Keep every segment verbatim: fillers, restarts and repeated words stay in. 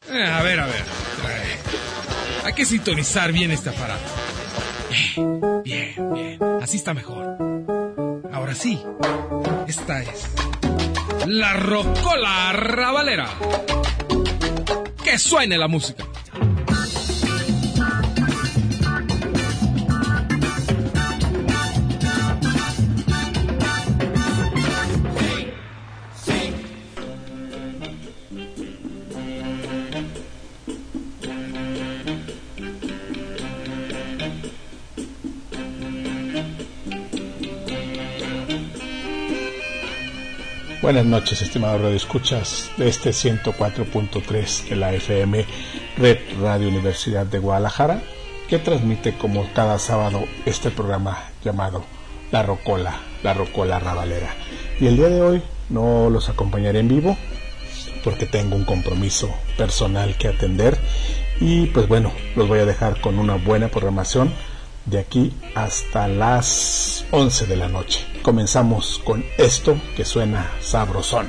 Eh, a ver, a ver. Eh, hay que sintonizar bien este aparato. Eh, bien, bien. Así está mejor. Ahora sí. Esta es la Rocola Rabalera. Que suene la música. Buenas noches, estimados radioescuchas de este ciento cuatro punto tres de la F M Red Radio Universidad de Guadalajara, que transmite como cada sábado este programa llamado La Rocola, La Rocola Rabalera. Y el día de hoy no los acompañaré en vivo porque tengo un compromiso personal que atender y pues bueno, los voy a dejar con una buena programación de aquí hasta las once de la noche. Comenzamos con esto que suena sabrosón.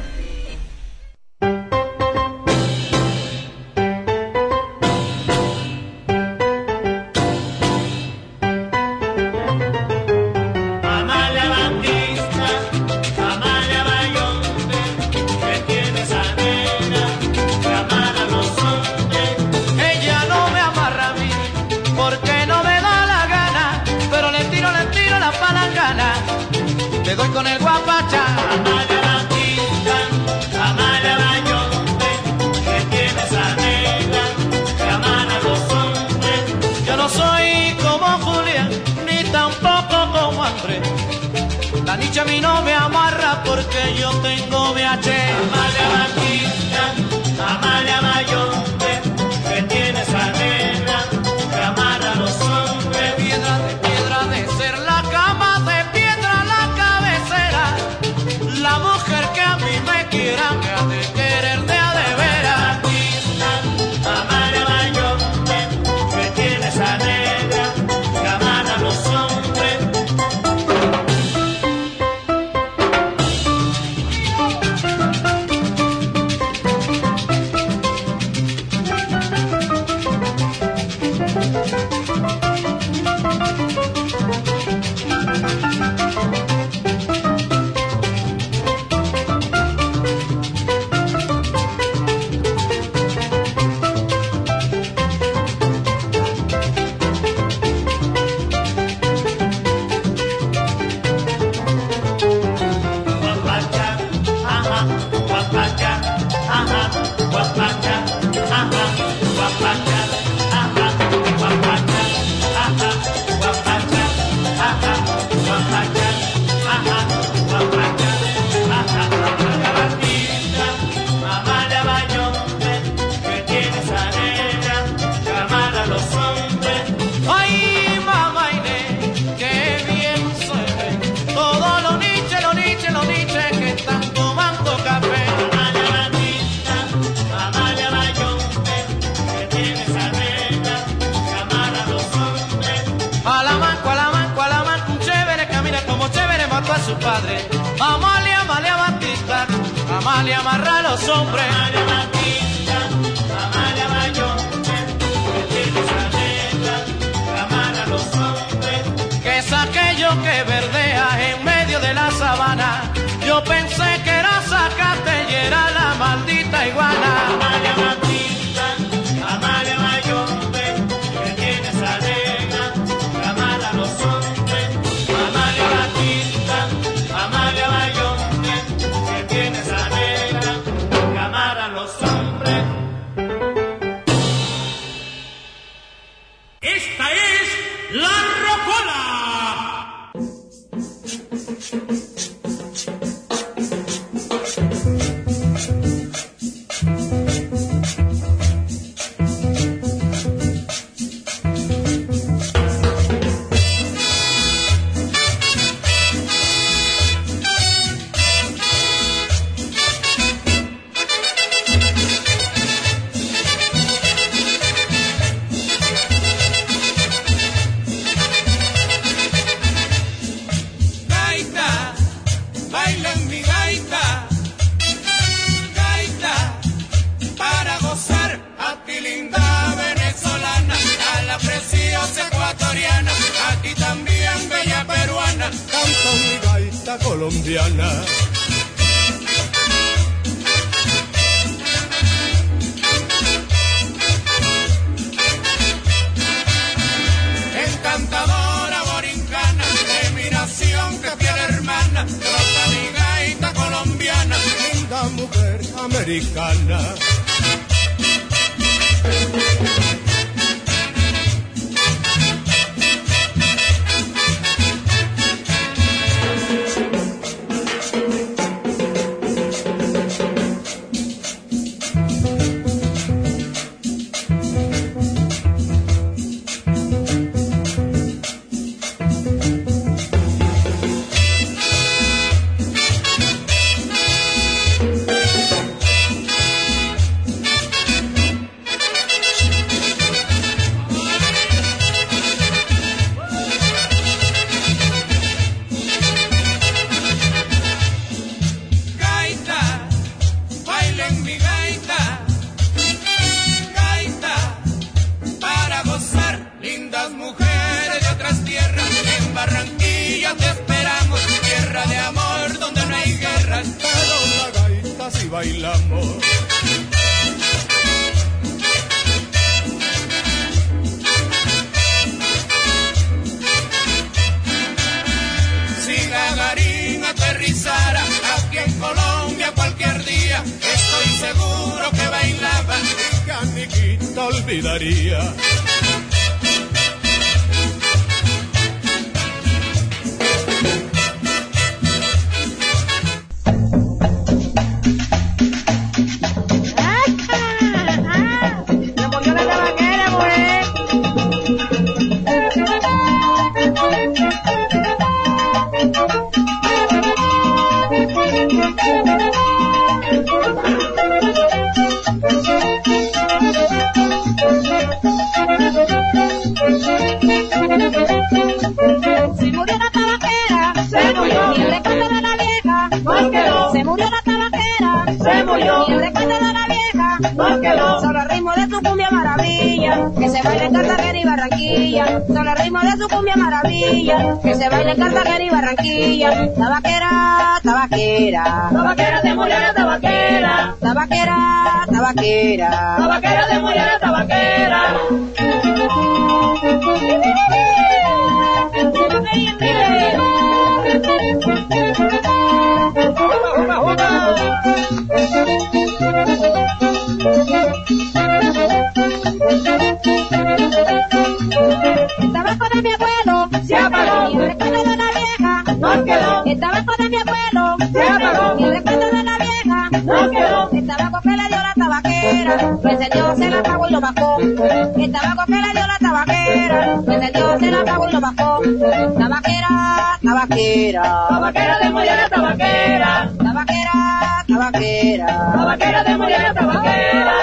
Con el guapacha, Amalia Batista, Amalia Bayonte, que tiene esa negra, que aman a los hombres. Yo no soy como Julián, ni tampoco como Andrés. La nicha a mí no me amarra porque yo tengo V H. Amalia Batista, Amalia Bayonte, que tiene esa negra, que amarra a los hombres. Piedra de piedra de ser la cama de piedra la cabecera. La mujer que a mí me quiera me ha de querer de a de veras. Amalia Bayonte, que tiene esa negra, que aman a los hombres. Su padre, Amalia, Amalia Batista, Amalia amarra a los hombres. Amalia Batista, Amalia Bayonte, que tiene esa negra, que amarra a los hombres. Que es aquello que verdea en medio de la sabana. Yo pensé que era zacate y era la maldita iguana. Amalia Batista, Amalia Bayonte, que tiene esa negra, que amarra a los hombres. Amalia Batista, Amalia Bayonte, que tiene esa negra, que amarra a los hombres. gaita colombiana. Encantadora borincana, de mi nación que fiel hermana, trota mi gaita colombiana, linda mujer americana. Que se baile en Cartagena y Barranquilla. Tabaquera, tabaquera, tabaquera de Muriana, tabaquera, tabaquera, tabaquera, tabaquera de Muriana, tabaquera. El tabaco de mi abuelo se apagó y el recuerdo de la vieja no quedó. El tabaco de mi abuelo se apagó y el recuerdo de la vieja no quedó. El tabaco que le dio la tabaquera lo encendió, se la apagó y lo bajó. El tabaco que le dio la tabaquera lo encendió, se la apagó y lo bajó. Tabaquera, tabaquera, tabaquera de Muriana, tabaquera, tabaquera, tabaquera, tabaquera de Muriana, tabaquera.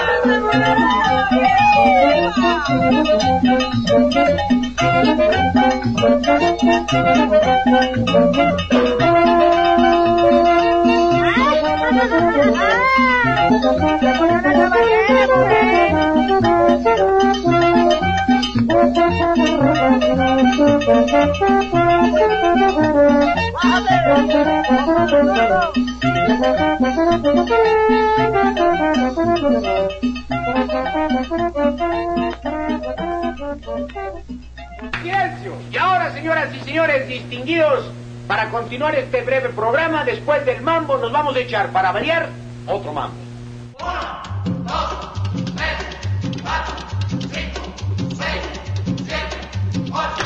Silencio. Y ahora, señoras y señores distinguidos, para continuar este breve programa, después del mambo nos vamos a echar, para variar, otro mambo. Uno, dos, tres, cuatro, cinco, seis, siete, ocho.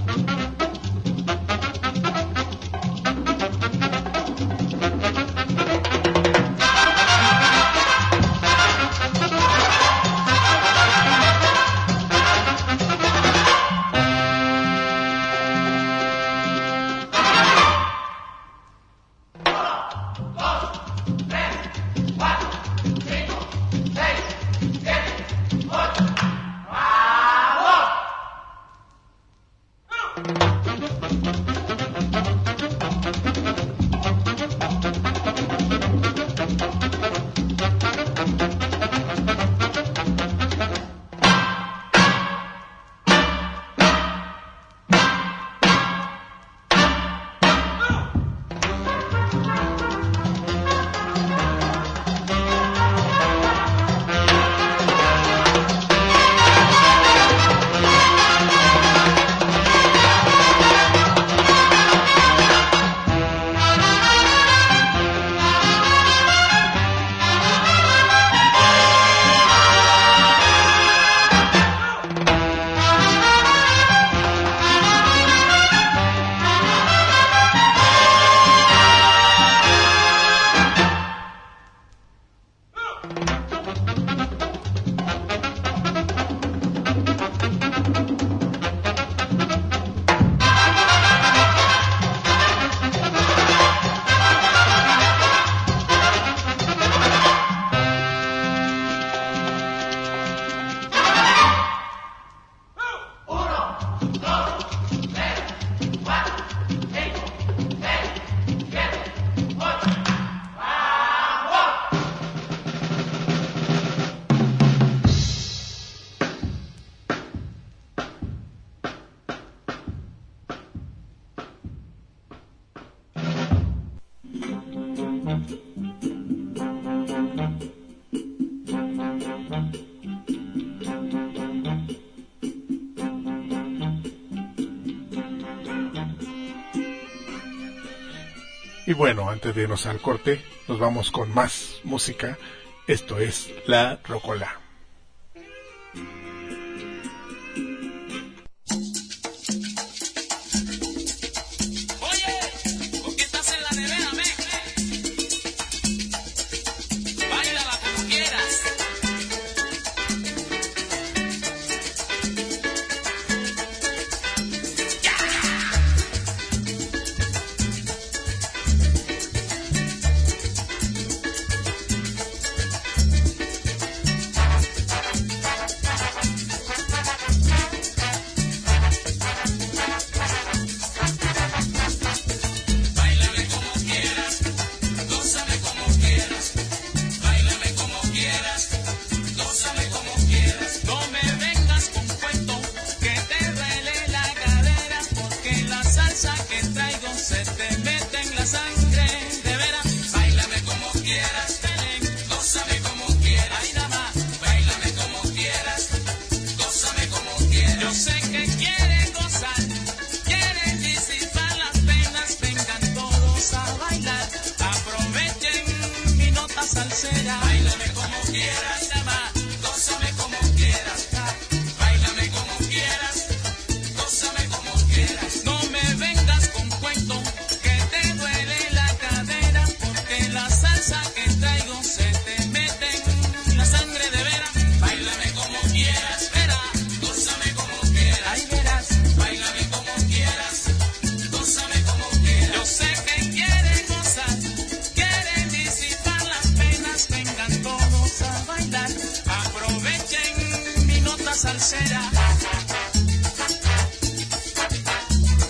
Y bueno, antes de irnos al corte, nos vamos con más música. Esto es La Rocola. Salsera.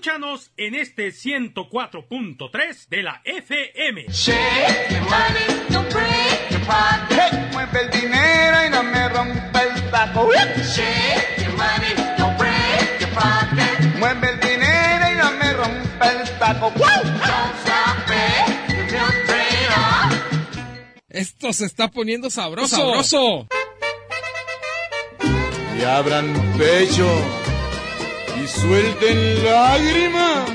Escúchanos en este ciento cuatro punto tres de la F M. Shake your money, don't break your pocket. Hey, mueve el dinero y no me rompa el taco. Shake your money, don't break your pocket. Mueve el dinero y no me rompa el taco. Don't stop it, your milk train on. Esto se está poniendo sabroso. ¡Sabroso! Y abran pecho y suelten lágrimas.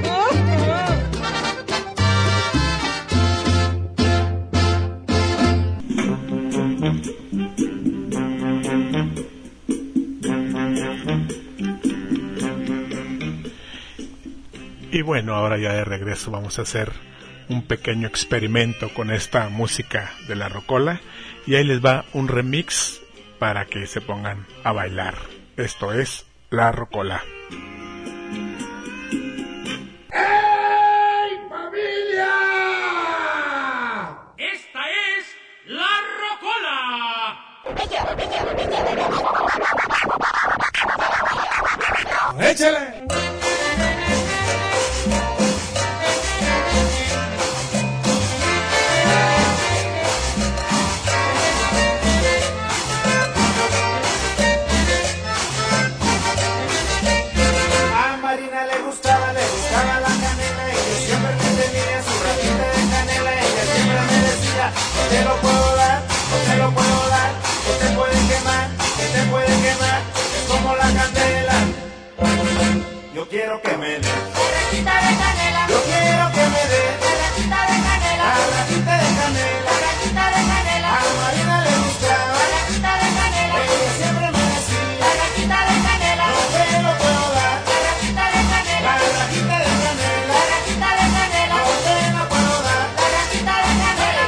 Y bueno, ahora ya de regreso vamos a hacer un pequeño experimento con esta música de la rocola. Y ahí les va un remix para que se pongan a bailar. Esto es la rocola. ¡Hey, familia! Esta es la rocola. ¡Échale! Te lo puedo dar, no te lo puedo dar, no te puede quemar, que te puede quemar, es como la candela. Yo quiero que me dé Barraquita de canela, yo quiero que me dé barraquita de canela, barraquita de canela. barraquita de canela, A Marina le gusta, barraquita de canela, ella siempre me decía, barraquita de canela, no te lo puedo dar, barraquita de canela, barraquita de canela. barraquita de canela, No te lo puedo dar, barraquita de canela.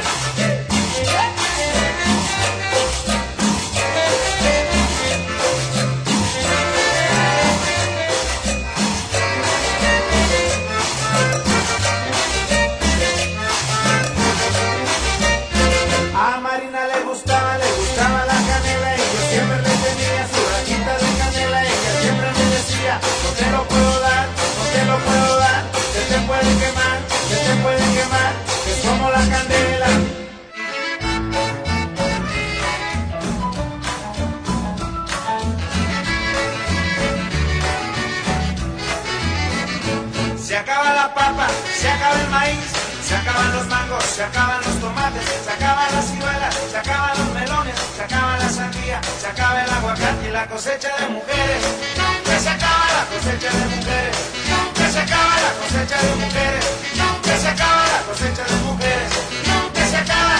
a Marina le gustaba, le gustaba la canela y yo siempre le tenía su rajita de canela. Ella siempre me decía, no te lo puedo dar, no te lo puedo dar, que te puede quemar, que te puede quemar, que es como la candela. Se acaba la papa, se acaba el maíz, se acaban los mangos, se acaban los tomates, se acaban las ciruelas, se acaban los melones, se acaba la sandía, se acaba el aguacate y la cosecha de mujeres. Nunca se acaba la cosecha de mujeres, nunca se acaba la cosecha de mujeres, nunca se acaba la cosecha de mujeres, nunca se acaba.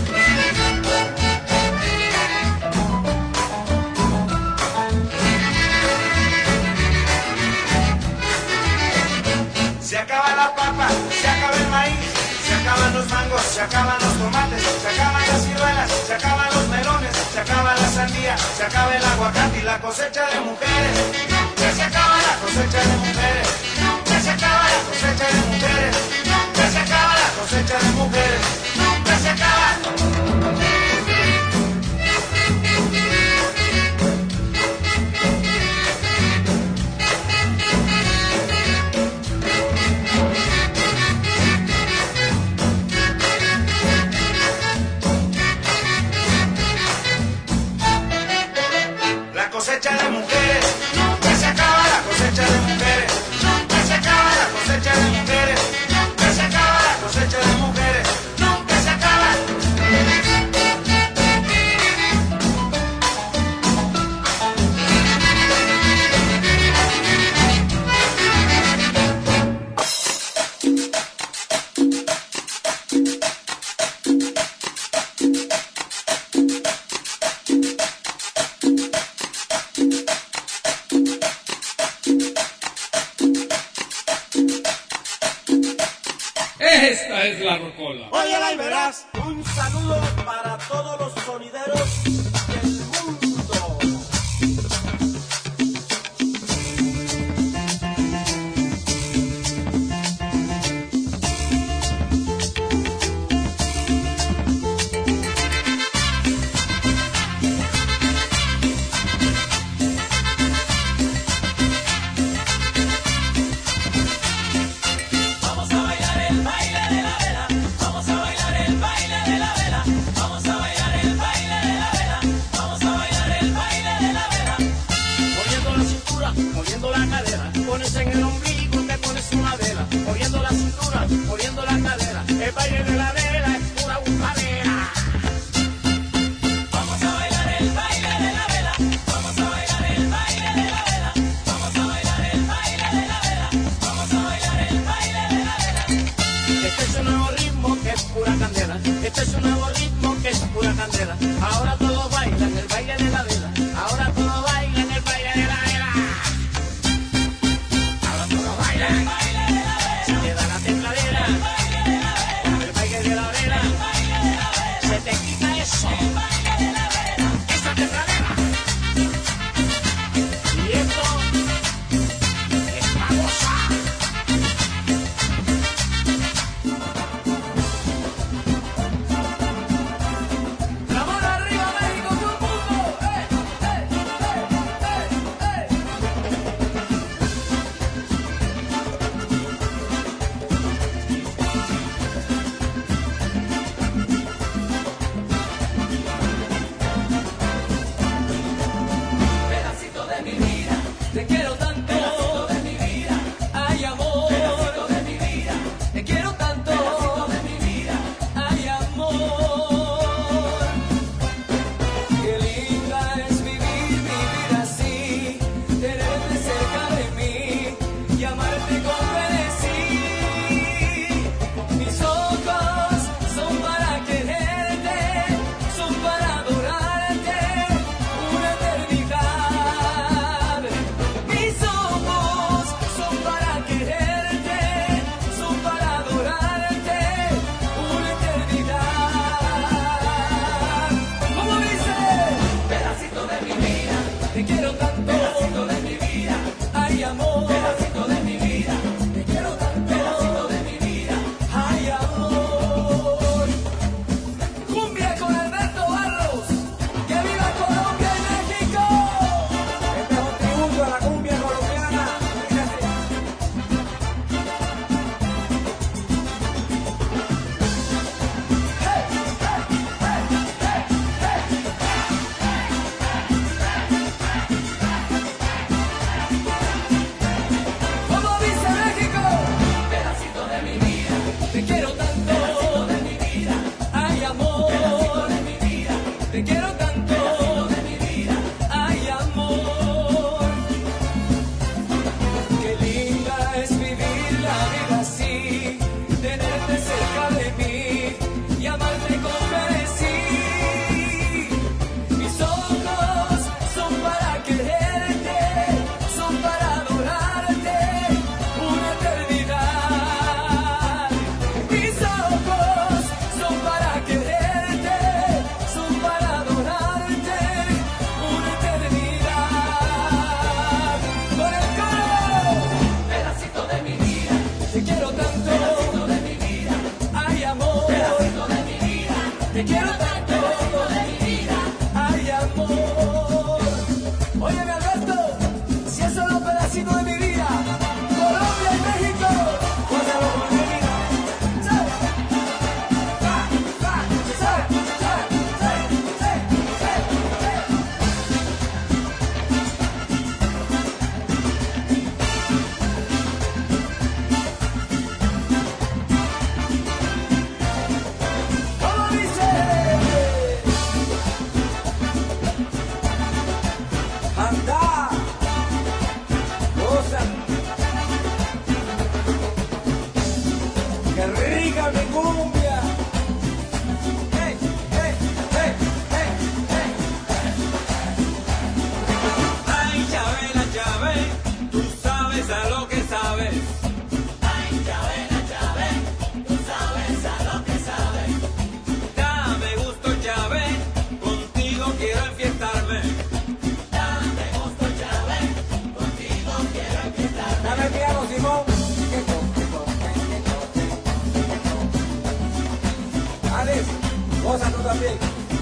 Se acaba la papa, se acaba el maíz, se acaban los mangos, se acaban los tomates, se acaban las ciruelas, se acaban los melones, se acaba la sandía, se acaba el aguacate y la cosecha de mujeres. Nunca se acaba la cosecha de mujeres, nunca se acaba la cosecha de mujeres, nunca se acaba la cosecha de mujeres, nunca se acaba. La cosecha de mujeres, nunca se acaba la cosecha de mujeres, nunca se acaba la cosecha de mujeres, nunca se acaba la cosecha de mujeres, nunca se acaba. Esta es la rocola. Óyela y verás. Un saludo para todos los sonideros del mundo. también.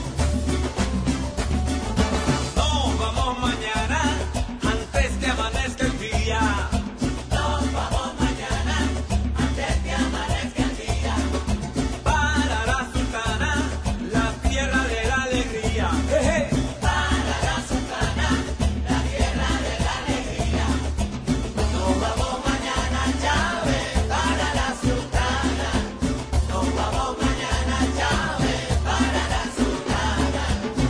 Nos vamos mañana, antes que amanezca el día. Nos vamos mañana, antes que amanezca el día. Para la Sultana, la tierra de la alegría. Jeje. Para la Sultana, la tierra de la alegría. Nos vamos mañana, Chávez, para la Sultana. Nos vamos mañana, Chávez, para la Sultana.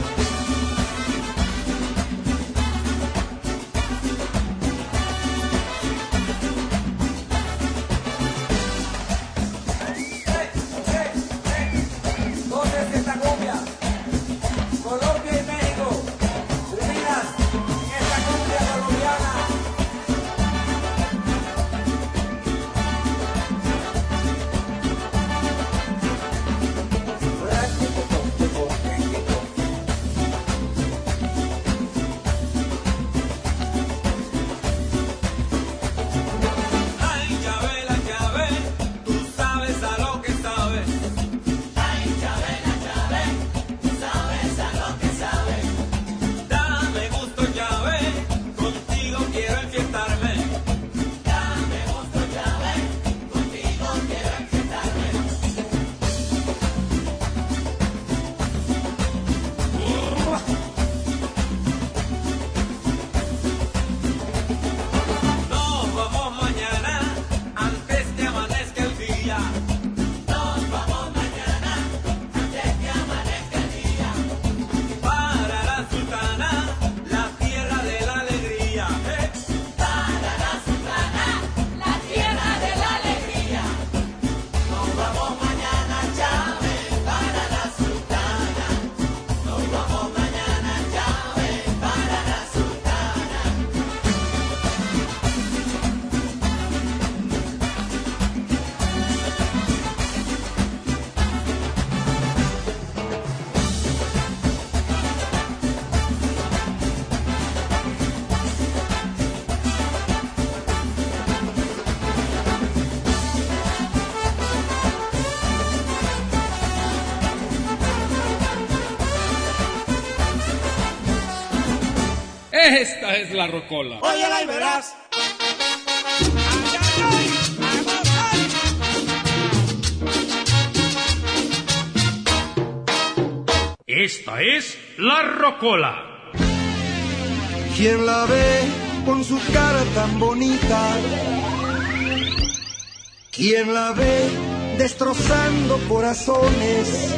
Entonces esta cumbia, Colombia y México, unidas en esta cumbia colombiana. Ay, llave, la llave, tú sabes a lo que sabes. Ay, llave, la llave, tú sabes a lo que sabes. Dame gusto, llave, contigo quiero enfiestarme. Dame gusto, llave, contigo quiero enfiestarme. Nos vamos mañana, antes que amanezca el día. Nos vamos mañana, antes que amanezca el día. Para la Sultana, la tierra de la alegría. Eh. Para la Sultana, la tierra de la alegría. Nos vamos mañana, Chávez, para la Sultana. Nos vamos mañana, Chávez, para la Sultana. Esta es la rocola. Óyela y verás. Esta es la rocola. Quien la ve con su cara tan bonita, quien la ve destrozando corazones,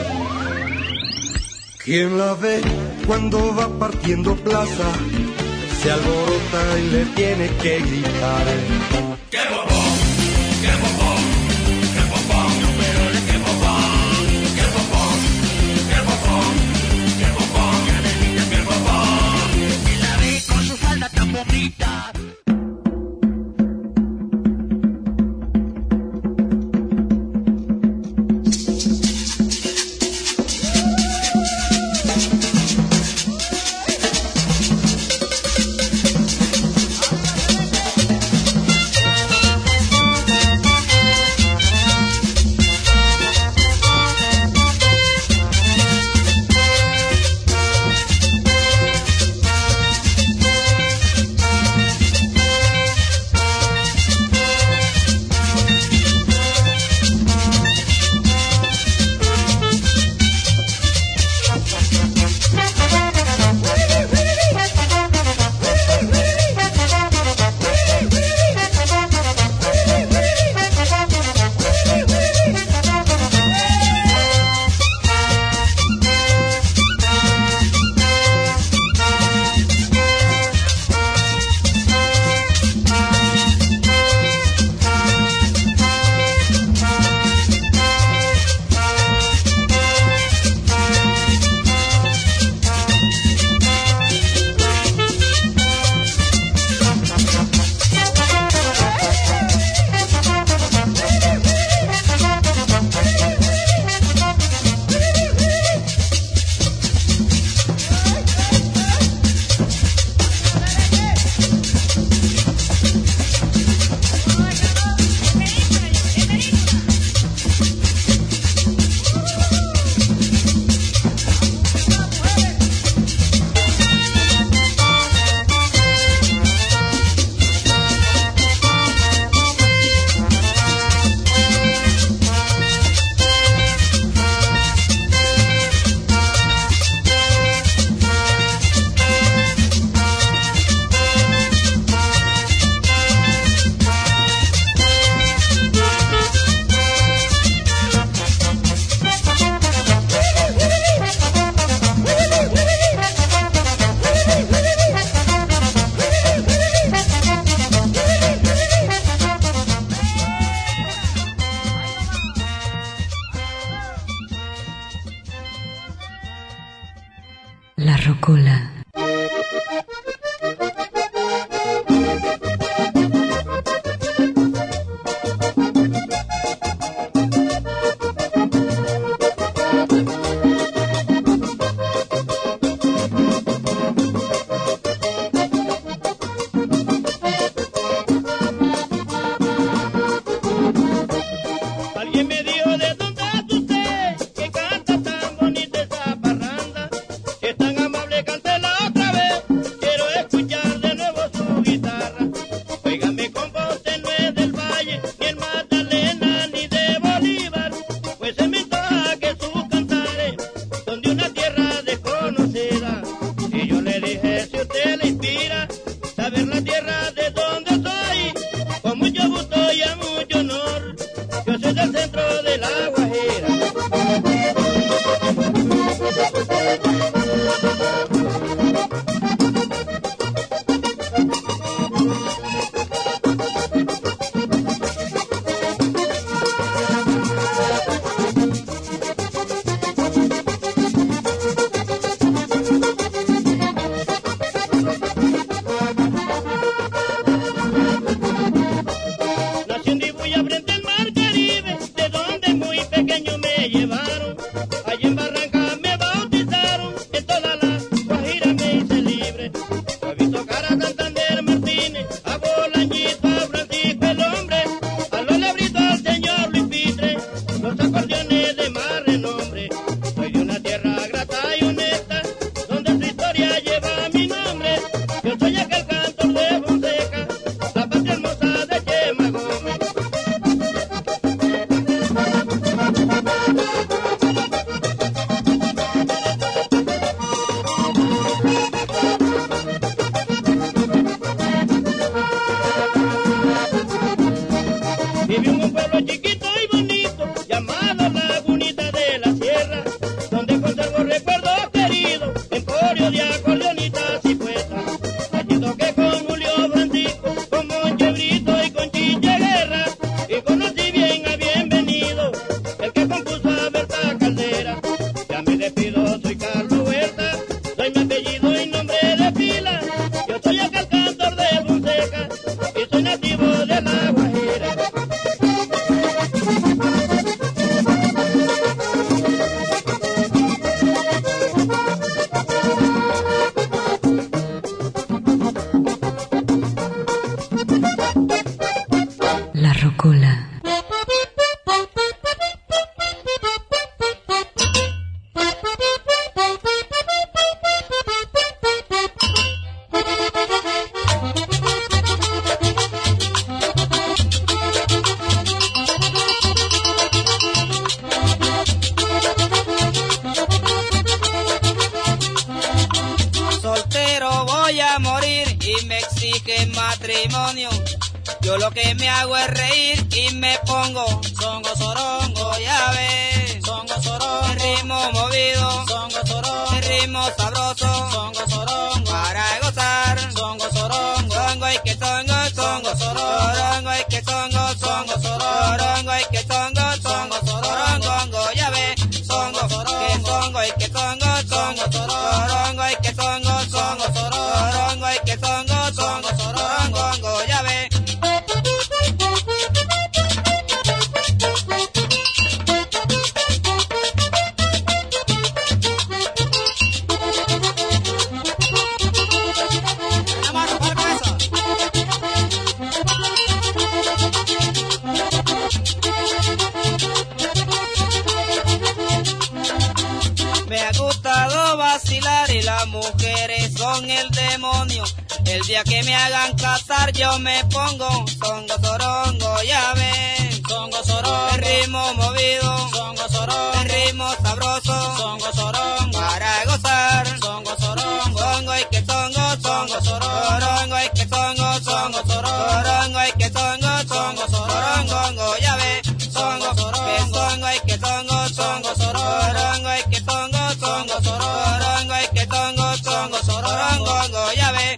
quien la ve cuando va partiendo plaza, se alborota y le tiene que gritar. ¡Qué bobón! ¡Qué bobón! ¡Qué bobón! Pero qué bobón! ¡Qué bobón! ¡Qué bobón! ¡Qué bobón! ¡Qué bobón! Y la ve con su falda tan bonita. exige matrimonio. Yo lo que me hago es reír y me pongo songo sorongo, ya ves. Songo sorongo, el ritmo movido, songo sorongo, el ritmo sabroso, songo sorongo, para gozar, songo sorongo, songo y que songo, songo sorongo, y que songo, songo sorongo, y que songo, songo sorongo, ya ves. Songo, que songo y que songo, songo sorongo, y que songo, songo sorongo, y que songo, songo sorongo, ya ves. Y las mujeres son el demonio. El día que me hagan casar yo me pongo songo sorongo, ya ven. Songo sorongo, el ritmo movido, songo sorongo, el ritmo sabroso, songo sorongo, para gozar, songo sorongo, songo y que songo, songo sorongo, y que songo, songo sorongo, y que songo, songo sorongo, ya ven. Songo, que songo y que songo, songo sorongo, y que songo, songo sorongo, y que songo, songo sorongo, ya ves.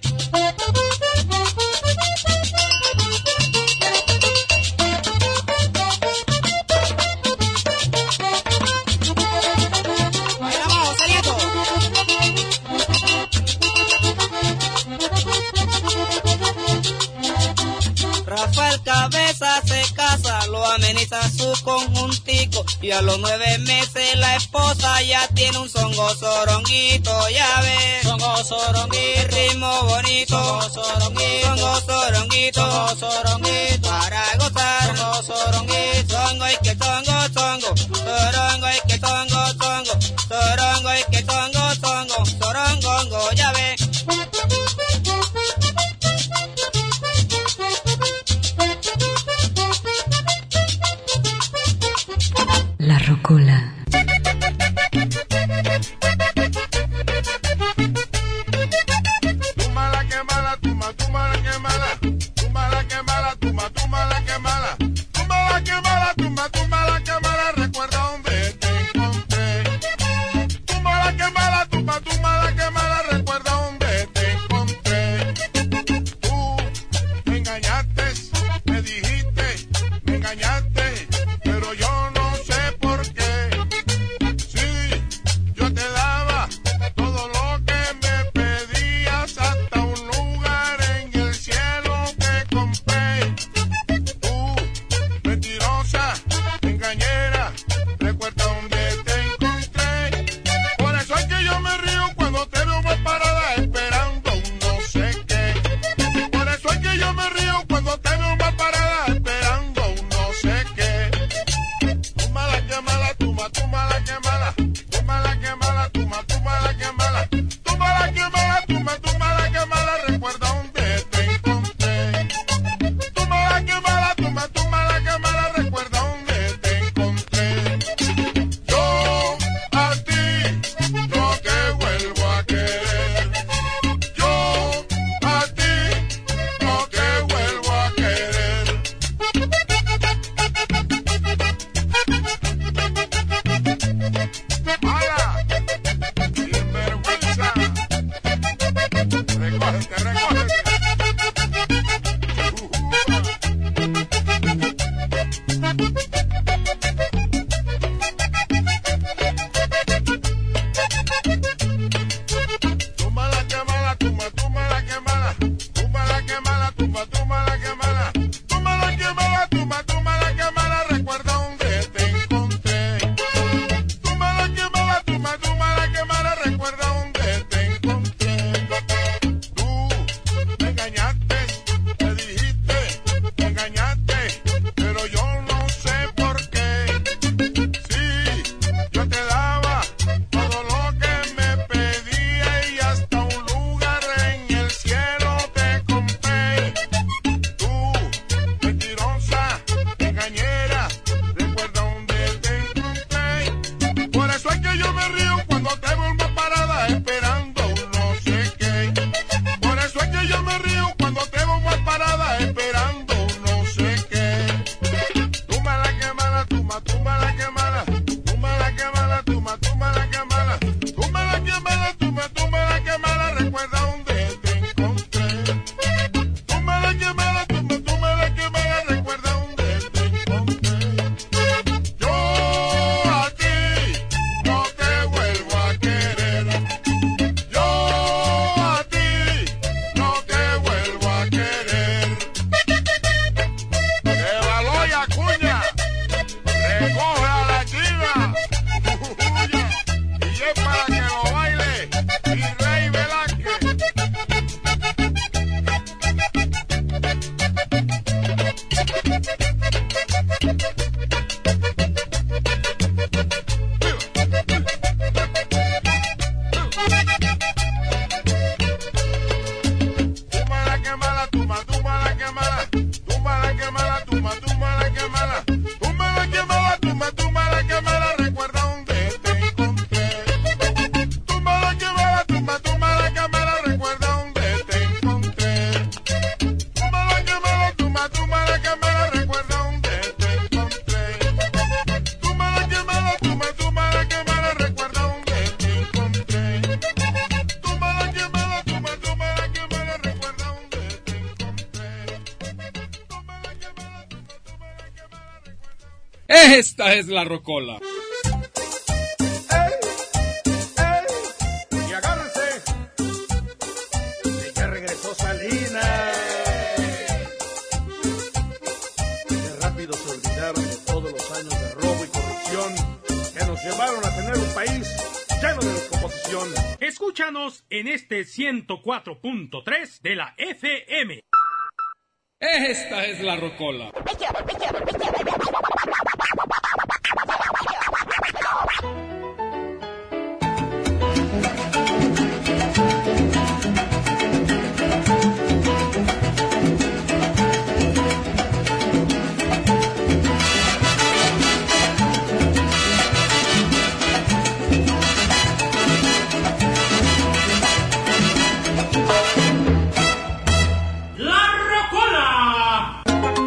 Rafael Cabeza se casa, lo ameniza su conjuntico, y a los nueve meses la esposa ya tiene un songo soronguito, ya ves. Songo soronguito, el ritmo bonito, songo soronguito, songo soronguito, songo soronguito, para gozar, songo soronguito, songo y que songo, songo, sorongo y que songo, songo, sorongo y que songo, songo, sorongo, ya ves. La Rocola. Tumala que mala, tuma, tumala que mala, tumala que mala, tuma, tumala que mala, tumala que mala, tuma, tumala que mala, recuerda dónde te encontré. Tumala que mala, tuma, tumala que mala, recuerda dónde te encontré. Tú me engañaste, me dijiste, me engañaste, pero yo no sé por qué. Sí, yo te daba todo lo que me pedías, hasta un lugar en el cielo que compré. mala, tumba, tumba la que mala, tumba la que mala, tumba, tumba la que mala, tumba la que mala, tumba, tumba la que mala, recuerda dónde te encontré. Tumba la que mala, tumba, tumba la que mala, recuerda dónde te encontré. Tumba la que mala, tumba, tumba la que mala, recuerda dónde te encontré. Tumba la que mala, tumba, tumba la que mala, recuerda dónde te encontré. Tumba la que mala, tumba, tumba la que mala, recuerda dónde te encontré. Tumba la que mala, tumba, tumba la que mala, recuerda. Esta es la rocola. Y agárrense, que ya regresó Salinas. Qué rápido se olvidaron de todos los años de robo y corrupción que nos llevaron a tener un país lleno de descomposición. Escúchanos en este ciento cuatro punto tres de la F M. Esta es la rocola. La rocola.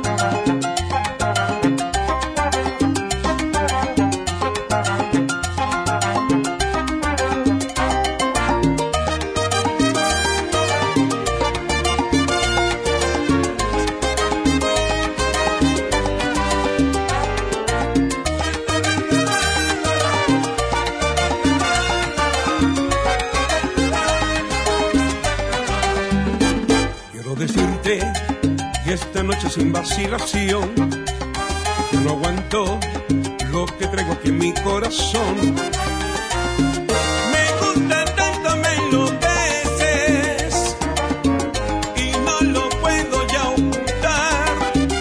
Quiero decirte que esta noche sin vacilación yo no aguanto lo que traigo aquí en mi corazón. Me gusta tanto, me enloqueces y no lo puedo ya ocultar.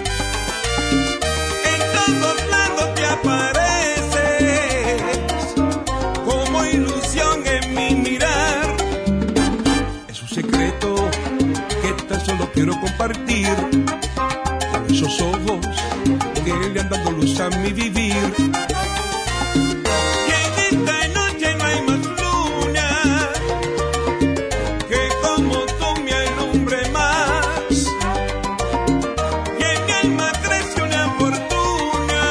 En todos lados te apareces como ilusión en mi mirar. Es un secreto que tan solo quiero compartir con esos ojos que le han dado luz a mi vivir. Y en esta noche no hay más luna que como tú me alumbre más. Y en mi alma crece una fortuna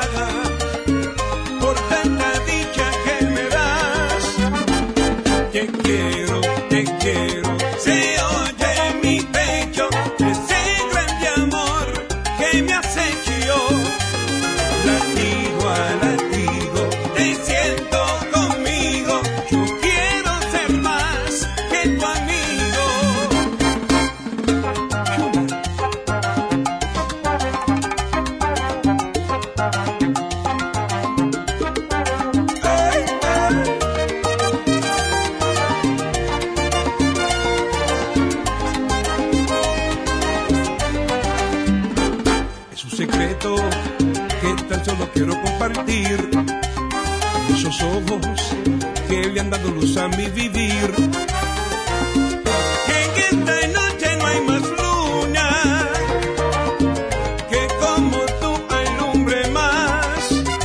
por tanta dicha que me das. Te quiero, te quiero, se oye en mi pecho ese grande amor que me has hecho. Latido a latido, te siento conmigo. Yo quiero ser más que tu amigo. Ay, ay. Es un secreto que tan solo quiero compartir con esos ojos que le han dado luz a mi vivir. Que en esta noche no hay más luna que como tú alumbre más.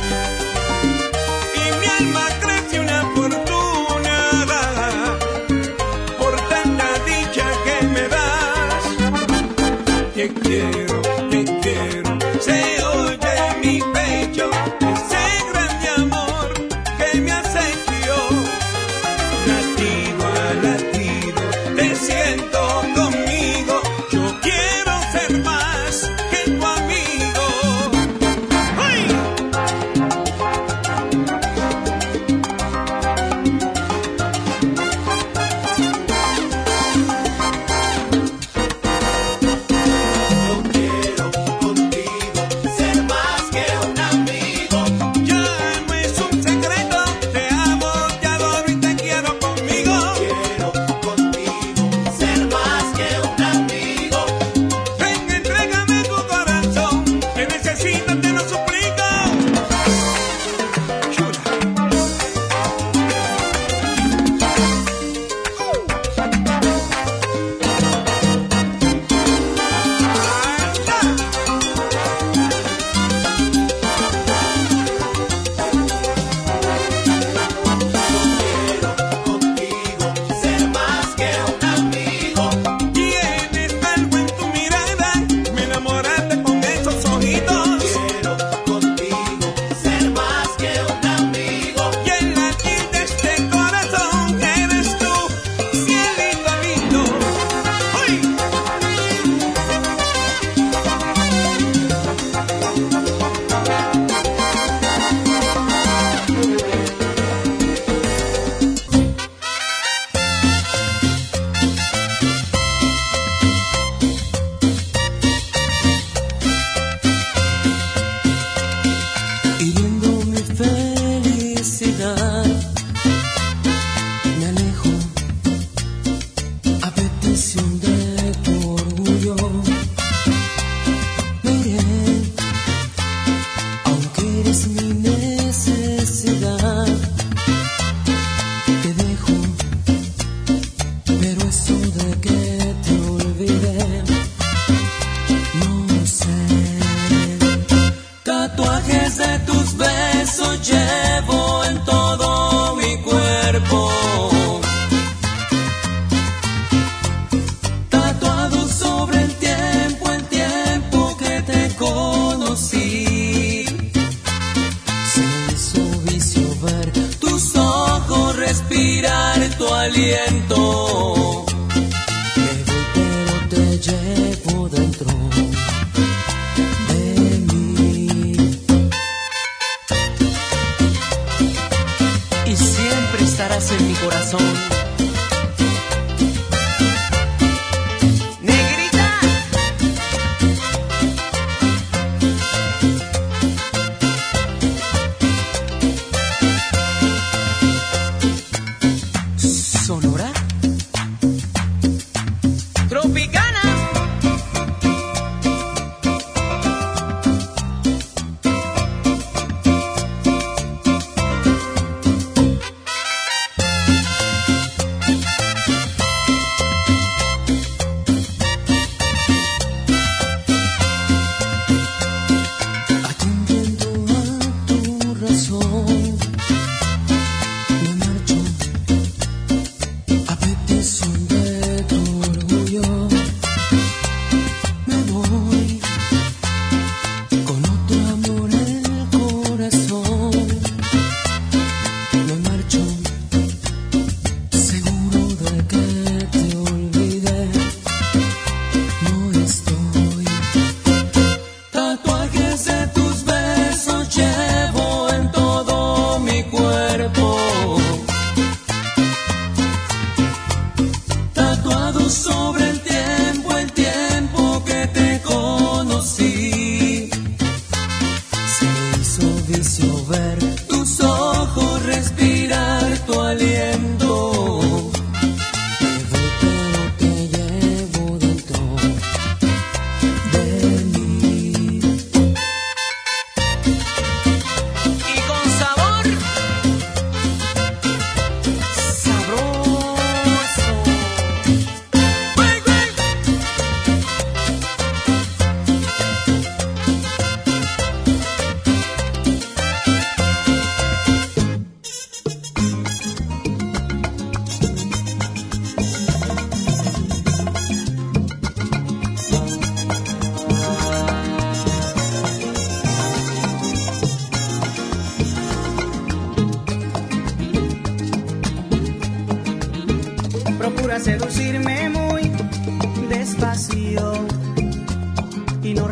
Y mi alma crece una fortuna por tanta dicha que me das. Te quiero, te quiero, se oye en mi pecho ese grande amor que me has hecho. Latido a latido, te siento conmigo. Yo quiero ser más que tu amigo. ¡Ay! Yo quiero contigo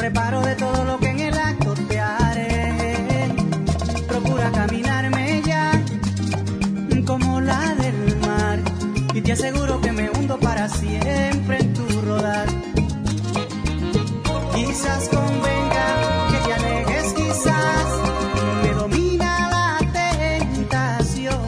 reparo de todo lo que en el acto te haré. Procura caminarme ya como la del mar y te aseguro que me hundo para siempre en tu rodar. Quizás convenga que te alejes, quizás me domina la tentación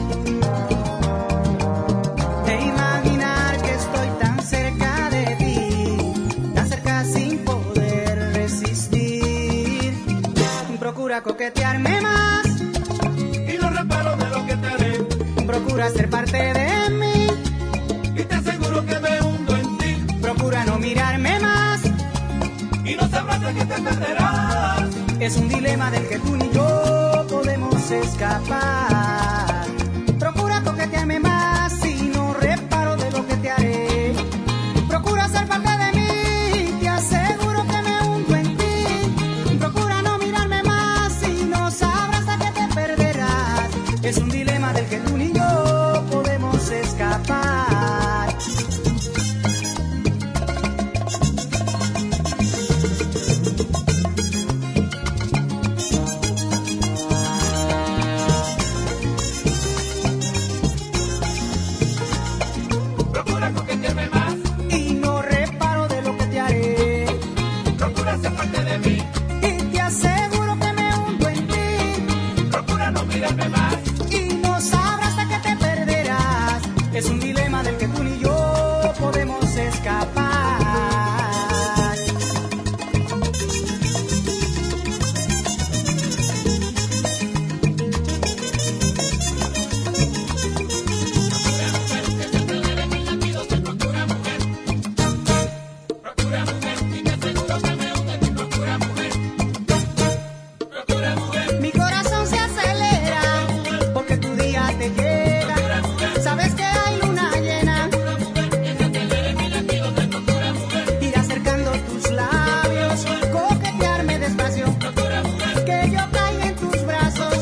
de imaginar que estoy tan cerca de ti, tan cerca sin poder resistir. Procura coquetearme más y no reparo de lo que te haré. Procura ser parte de mí y te aseguro que me hundo en ti. Procura no mirarme más y no sabrás de que te perderás. Es un dilema del que tú ni yo podemos escapar. Procura coquetearme más y no reparo de lo que te haré. Procura ser parte de mí, te aseguro que me hundo en ti. Procura no mirarme más y no sabrás de que te perderás. Es un dilema del que tú ni yo podemos escapar. Es un dilema del que tú ni yo podemos escapar. Mi corazón se acelera porque tu día te llega. Sabes que hay luna llena. Ir acercando tus labios, coquetearme despacio, que yo caiga en tus brazos.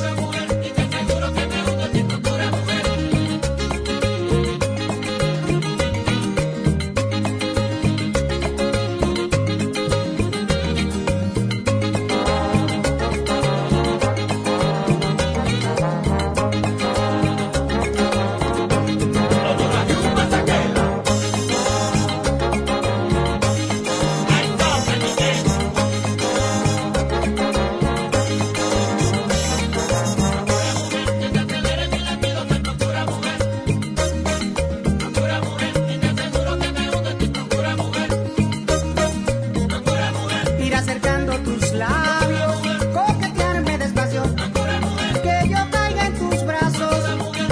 Ir acercando tus labios, coquetearme despacio, que yo caiga en tus brazos.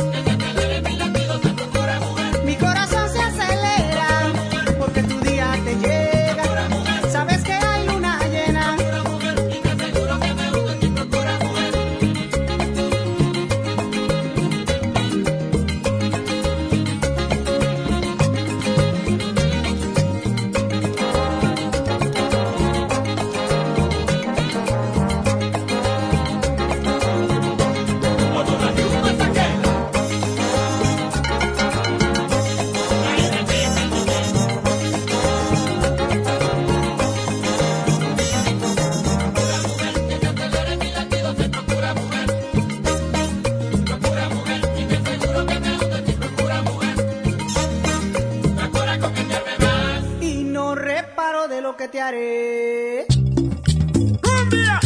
Mi corazón se acelera porque tu día te llega. Sabes que hay luna llena. Y no reparo de lo que te haré. ¡Cumbia!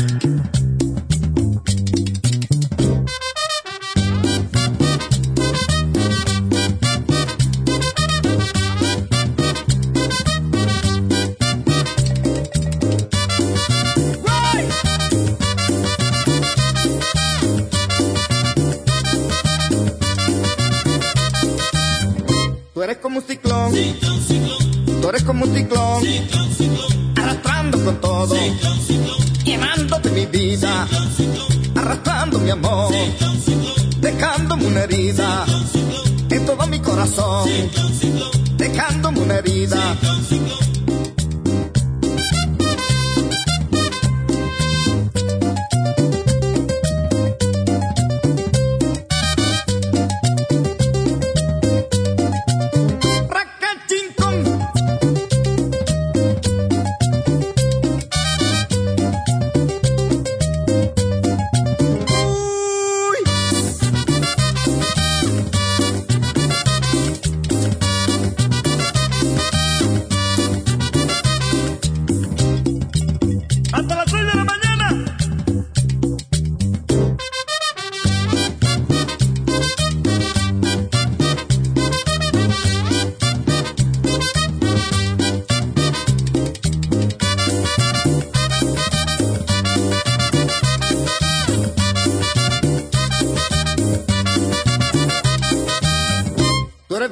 Tú eres como un ciclón, tú eres como un ciclón, arrastrando con todo, llevándote mi vida, arrastrando mi amor, dejándome una herida en todo mi corazón, dejándome una herida.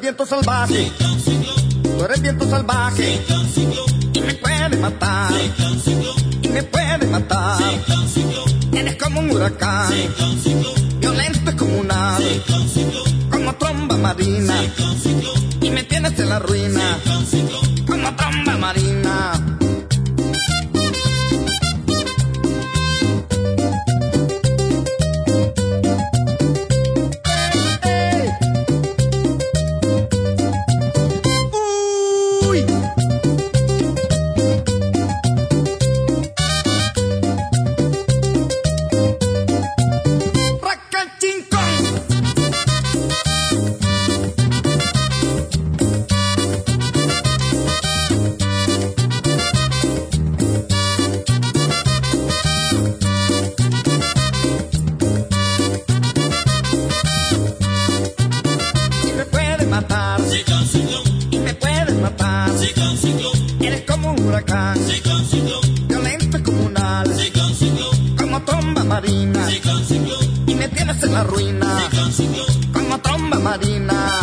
viento salvaje, tú eres viento salvaje, y me puede matar, y me puede matar. Eres como un huracán, violento y comunal, como tromba marina, y me tienes en la ruina, como tromba marina. Violento y comunal, como tromba marina, y me tienes en la ruina, como tromba marina.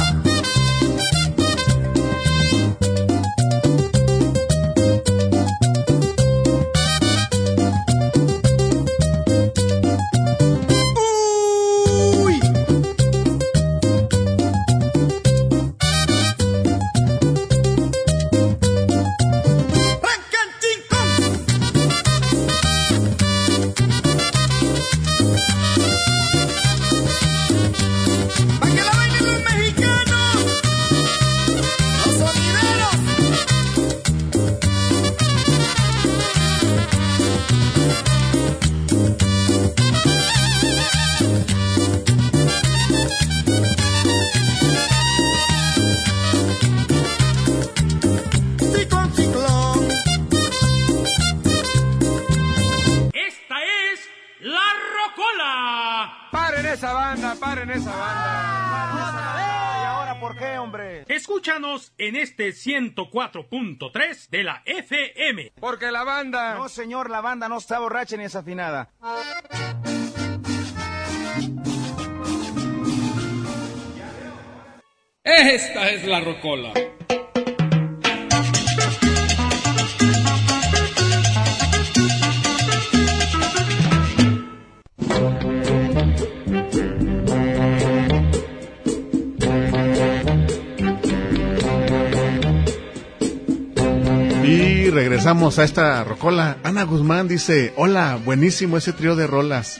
Escúchanos en este ciento cuatro punto tres de la F M. Porque la banda... No, señor, la banda no está borracha ni desafinada. Esta es la rocola. Y regresamos a esta rocola. Ana Guzmán dice, hola, buenísimo ese trío de rolas.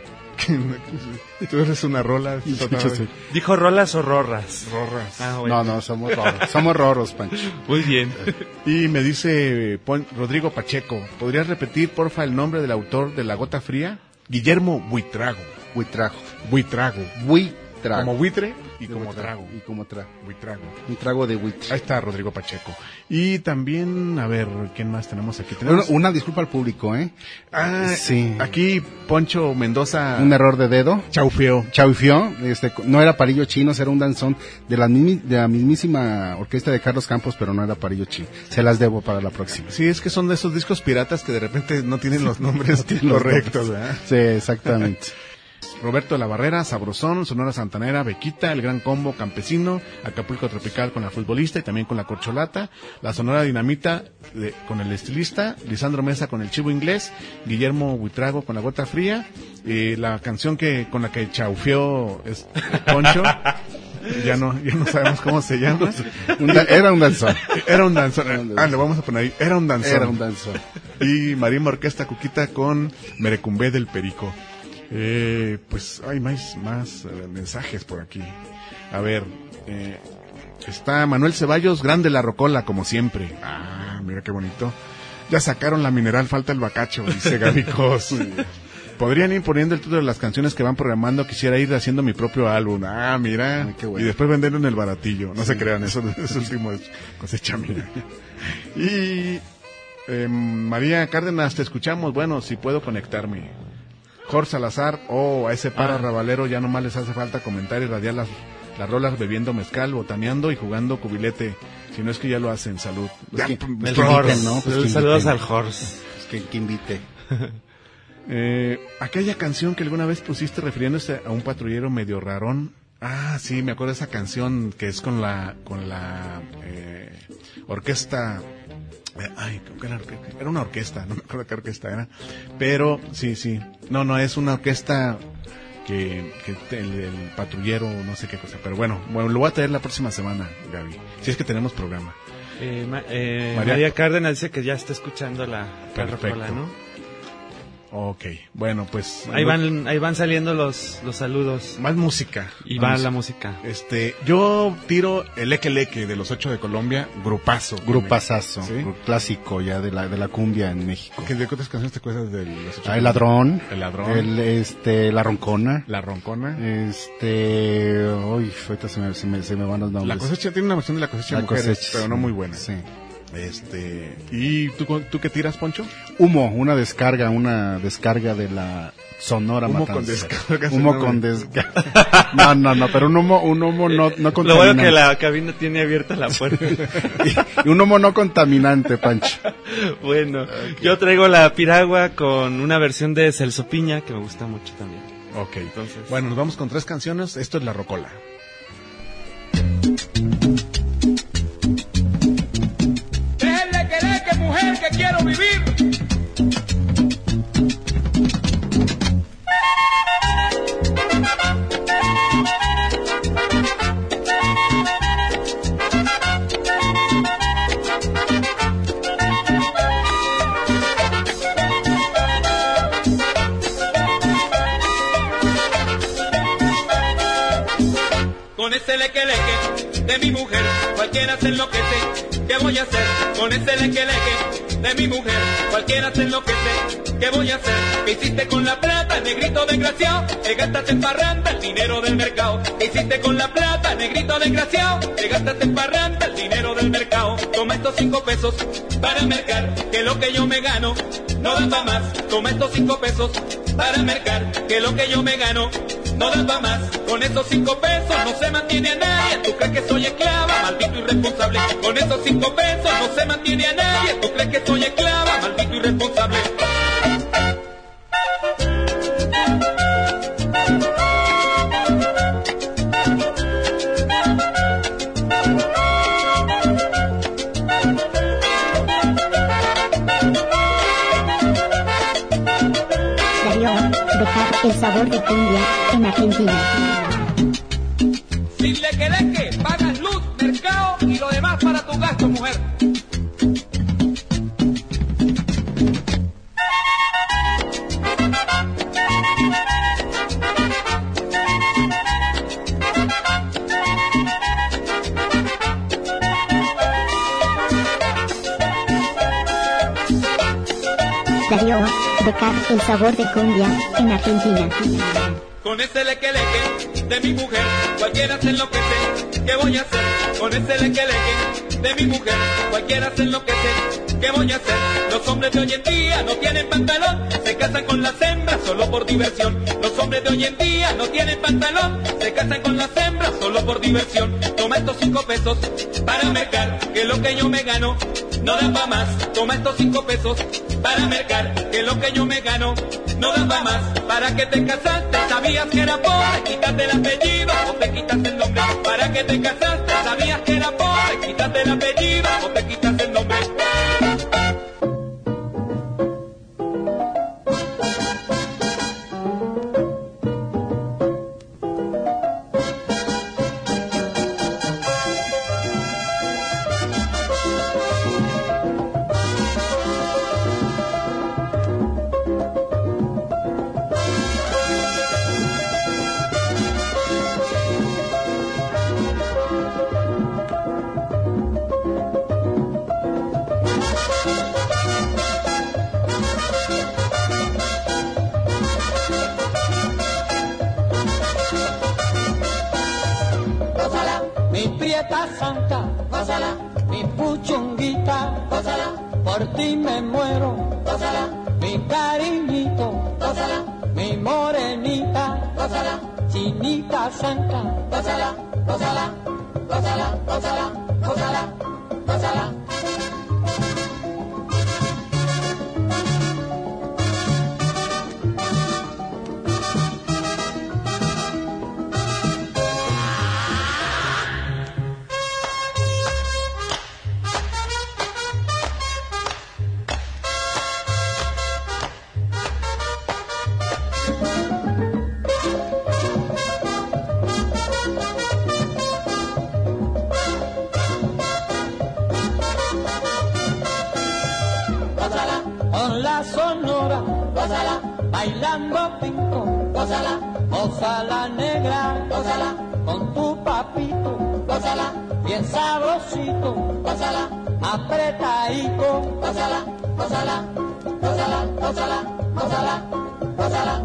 Tú eres una rola. ¿Dijo rolas o rorras? Rorras. Ah, bueno. No, no, somos roros. Somos roros, Pancho. Muy bien. Y me dice Pon- Rodrigo Pacheco, ¿podrías repetir, porfa, el nombre del autor de La Gota Fría? Guillermo Buitrago. Buitrago. Buitrago. Buitrago. Como buitre y como buitrago. trago. Y como trago. Buitrago. Un trago de buitre. Ahí está Rodrigo Pacheco. Y también, a ver, ¿quién más tenemos aquí? Una, ¿Tenemos? una disculpa al público, ¿eh? Ah, sí. Aquí Poncho Mendoza. Un error de dedo. Chaufió. Chaufió. Este, no era Parillo Chinos, era un danzón de la, mimi- de la mismísima orquesta de Carlos Campos, pero no era Parillo Chino. Se las debo para la próxima. Sí, es que son de esos discos piratas que de repente no tienen los nombres No tienen los correctos, nombres. ¿verdad? Sí, exactamente. Roberto de la Barrera, Sabrosón, Sonora Santanera, Bequita, El Gran Combo, Campesino, Acapulco Tropical con la futbolista y también con la corcholata, la Sonora Dinamita de, con el estilista, Lisandro Mesa con el chivo inglés, Guillermo Buitrago con la Gota Fría, y la canción que con la que chaufió es Poncho, ya no, ya no sabemos cómo se llama. Un da- era un danzón. Era un danzón. Ah, lo vamos a poner ahí. Era un danzón. Era un danzón. Y Marimba Orquesta Cuquita con Merecumbé del Perico. Eh, pues hay más, más eh, mensajes por aquí. A ver, eh, está Manuel Ceballos, grande la rocola, como siempre. Ah, mira qué bonito. Ya sacaron la mineral, falta el bacacho, dice Gaby Cos. Podrían ir poniendo el título de las canciones que van programando. Quisiera ir haciendo mi propio álbum. Ah, mira. Ay, qué bueno. Y después venderlo en el baratillo. No Sí. se crean, eso es último es cosecha mía. Y eh, María Cárdenas, te escuchamos. Bueno, si puedo conectarme. Jorge Salazar, oh, a ese para Ah. rabalero ya nomás les hace falta comentar y radiar las, las rolas bebiendo mezcal, botaneando y jugando cubilete. Si no es que ya lo hacen, salud. Pues Ya, que- pues, el todo. Horst, ¿no? Pues que Saludos inviten. al Horst. Pues que, que invite. Eh, aquella canción que alguna vez pusiste refiriéndose a un patrullero medio rarón, Ah, sí, me acuerdo de esa canción que es con la con la eh, orquesta. eh, Ay, creo que era, era una orquesta, no me acuerdo qué orquesta era. Pero, sí, sí. No, no, es una orquesta que, que el, el patrullero, no sé qué cosa. Pero bueno, bueno, lo voy a traer la próxima semana, Gaby. Si es que tenemos programa. Eh, ma, eh, María, María Cárdenas dice que ya está escuchando la, la rocola, ¿no? Ok, bueno, pues... Ahí van, ahí van saliendo los, los saludos. Más música. Y va la música. Este, yo tiro el Leque Leque de los Ocho de Colombia, grupazo. Grupazazo, ¿Sí? clásico ya de la de la cumbia en México. ¿Qué, ¿De qué otras canciones te acuerdas de los Ocho? Ah, el ladrón. El ladrón. El, este, la roncona. La roncona. Este, uy, ahorita se me, se me, se me van los nombres. La cosecha, tiene una versión de la cosecha de La mujeres, cosecha, pero no muy buena. Sí. Este, ¿y tú, tú qué tiras, Poncho? Humo, una descarga, una descarga de la Sonora Humo Matanza. con descarga. Humo con descarga. No, no, no, pero un humo, un humo no, no contaminante. Lo bueno que la cabina tiene abierta la puerta. y, y un humo no contaminante, Pancho. Bueno, okay. Yo traigo la piragua con una versión de Celso Piña que me gusta mucho también. Ok, entonces. Bueno, nos vamos con tres canciones. Esto es La Rocola. Déjenle querer que mujer que quiero vivir. Con ese leque leque de mi mujer, cualquiera se enloquece. ¿Qué voy a hacer? Con ese leque leque de mi mujer, cualquiera se enloquece. ¿Qué voy a hacer? ¿Qué hiciste con la plata, negrito desgraciado? Te gastaste en parranda el dinero del mercado. ¿Qué hiciste con la plata, negrito desgraciado? Te gastaste en parranda el dinero del mercado. Toma estos cinco pesos para mercar, que lo que yo me gano no da pa' más. Toma estos cinco pesos para mercar, que lo que yo me gano no da pa' más. Con esos cinco pesos no se mantiene a nadie. ¿Tú crees que soy esclava, maldito irresponsable? Con esos cinco pesos no se mantiene a nadie. ¿Tú crees que soy esclava, maldito irresponsable? El sabor de cumbia en Argentina. Sin leque leque, pagas luz, mercado y lo demás para tu gasto, mujer. Darío Becar, el sabor de cumbia en Argentina. Con ese leque leque de mi mujer, cualquiera se enloquece. ¿Qué voy a hacer? Con ese leque leque de mi mujer, cualquiera se enloquece. ¿Qué voy a hacer? Los hombres de hoy en día no tienen pantalón, se casan con las hembras solo por diversión. Los hombres de hoy en día no tienen pantalón, se casan con las hembras solo por diversión. Toma estos cinco pesos para mercar, que lo que yo me gano no da pa' más. Toma estos cinco pesos para mercar, que lo que yo me gano no da pa' más. ¿Para que te casaste? ¿Sabías que era pobre? Quítate el apellido o te quitas el nombre. ¿Para que te casaste? ¿Sabías que era pobre? Quítate el apellido o te quitas el nombre. Santa, gózala, mi puchunguita, gózala, por ti me muero, gózala, mi cariñito, gózala, mi morenita, gózala, chinita santa, gózala, gózala, gózala, gózala, gózala, gózala. con la sonora, gózala, bailando pinto, gózala, gózala negra, gózala, con tu papito, gózala, bien sabrosito, gózala, apretadito, gózala, gózala, gózala, gózala, gózala, gózala.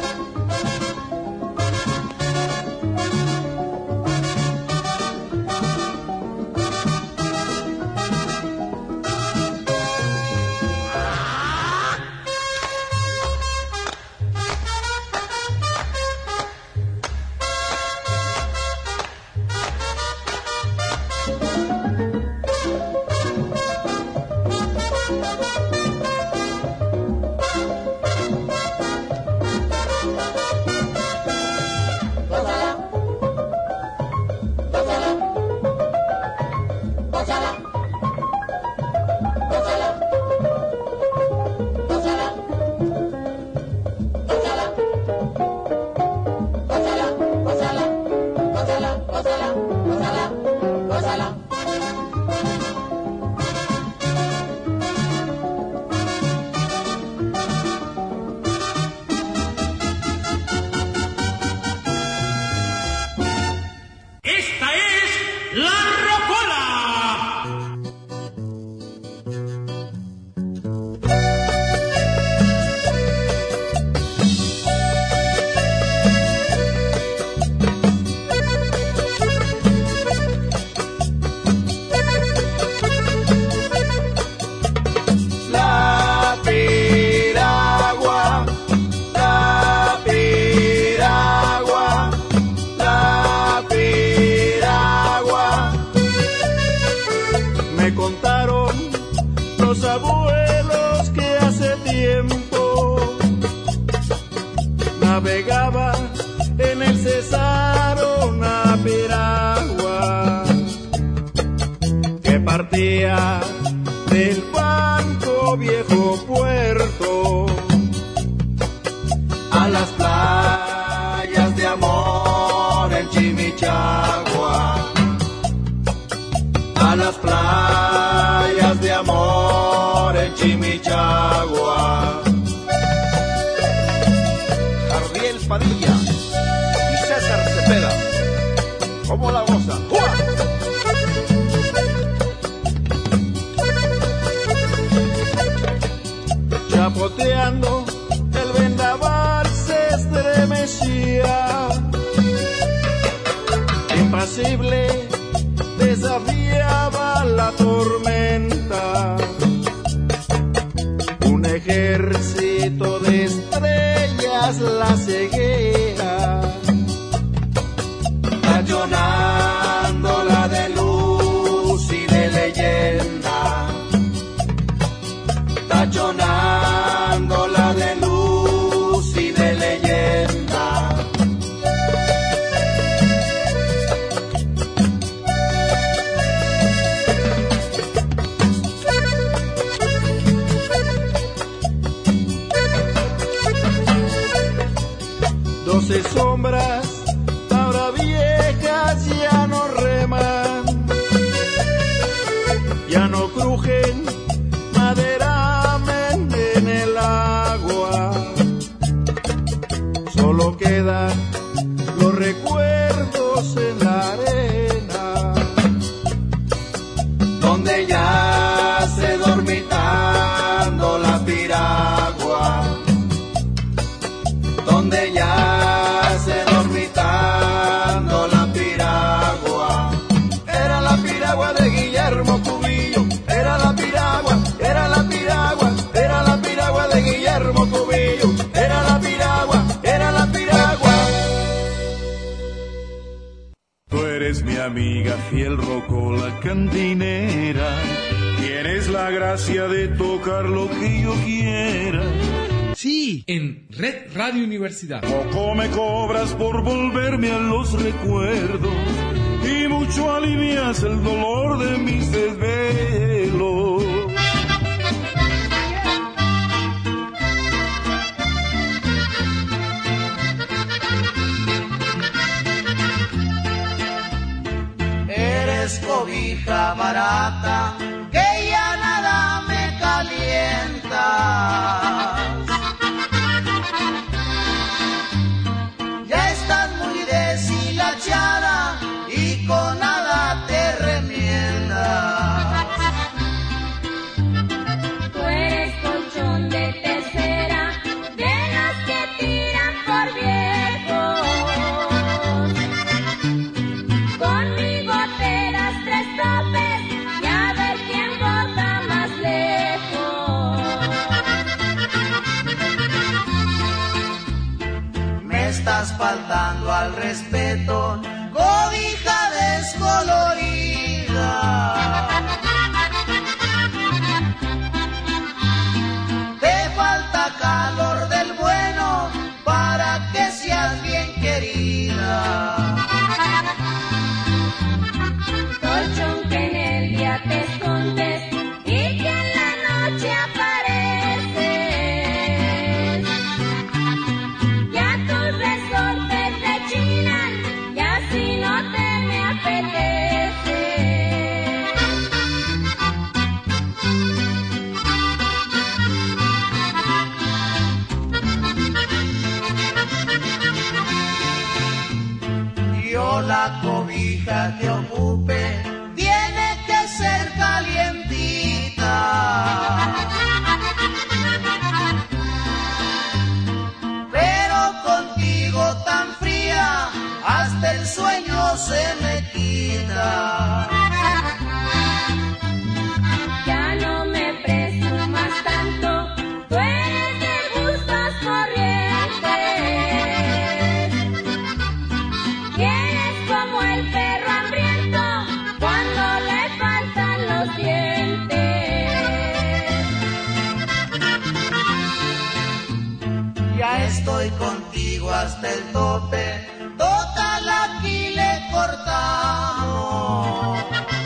Del Banco Viejo Puerto a las playas de amor en Chimichagua, a las playas de amor en Chimichagua. Ariel Padilla y César Cepeda, ¿cómo la gozan? Chapoteando, el vendaval se estremecía, impasible desafiaba la tormenta, un ejército de estrellas la ceguera, tachonándola de luz y de leyenda, tachonándola de luz y de leyenda. Doce sombras, ahora viejas, ya no reman, ya no crujen madera en el agua, solo quedan los recuerdos en la arena, donde ya se dormitando la piragua, donde ya se dormitando la piragua. Era la piragua de Guillermo Cubillo, era la piragua, era la piragua, era la piragua de Guillermo Cubillo, era la piragua, era la piragua. Tú eres mi amiga fiel rocola cantinera, tienes la gracia de tocar lo que yo quiera. Sí, en Red Radio Universidad. Poco me cobras por volverme a los recuerdos y mucho alivias el dolor de mis desvelos. Eres cobija barata que ya nada me calienta. estás faltando al respeto, cobija descolorida. Te falta calor del bueno para que seas bien querida. Colchón que en el día te escondes y que en la noche apareces. Ya tus resortes rechinan y así no te me apetece. Yo la cobija que ocupe tiene que ser calientita. Pero contigo tan fría, hasta el sueño se me quita. Ya no me presumas tanto, tú eres de gustos corrientes. Eres como el perro hambriento cuando le faltan los dientes. Ya estoy contigo hasta el tope, total aquí le cortamos.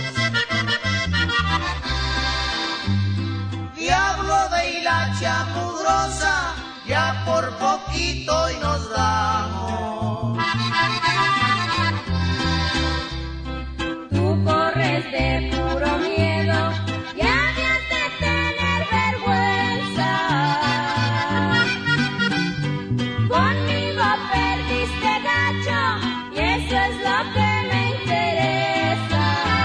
Diablo de hilacha mugrosa, ya por poquito y nos damos. Tú corres de puro miedo y habías de tener vergüenza. Conmigo perdiste gacho y eso es lo que me interesa.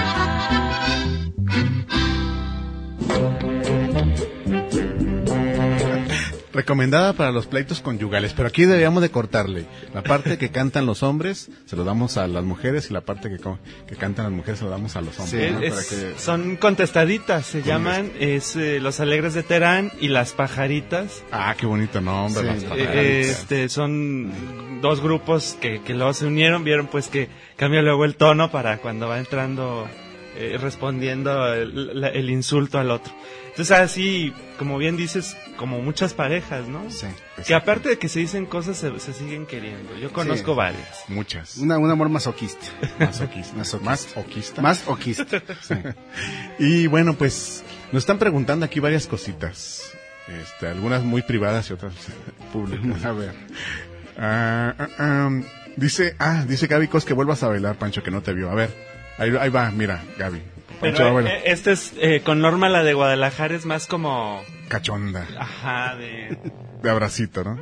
Recomendada para los pleitos conyugales, pero aquí debíamos de cortarle. La parte que cantan los hombres se lo damos a las mujeres y la parte que, co- que cantan las mujeres se lo damos a los hombres. Sí, ¿no? es- Para que- son contestaditas, se ¿Cómo llaman es eh, Los Alegres de Terán y Las Pajaritas. Ah, qué bonito nombre, Sí. Las Pajaritas. Eh, este, son dos grupos que, que luego se unieron, vieron pues que cambia luego el tono para cuando va entrando, eh, respondiendo el, la- el insulto al otro. Entonces así, como bien dices, como muchas parejas, ¿no? Sí. Que aparte de que se dicen cosas, se, se siguen queriendo. Yo conozco Sí. varias. Muchas. Una, un amor masoquista. Masoquista. Masoquista. Más oquista. Más oquista. Sí. Y bueno, pues nos están preguntando aquí varias cositas. Este, algunas muy privadas y otras públicas. A ver. Ah, ah, ah, dice, ah, dice Gaby Cos que vuelvas a bailar, Pancho, que no te vio. A ver, ahí, ahí va, mira, Gaby. Pancho, Pero bueno, eh, este es, eh, con Norma, la de Guadalajara, es más como... cachonda. Ajá, de... De abracito, ¿no?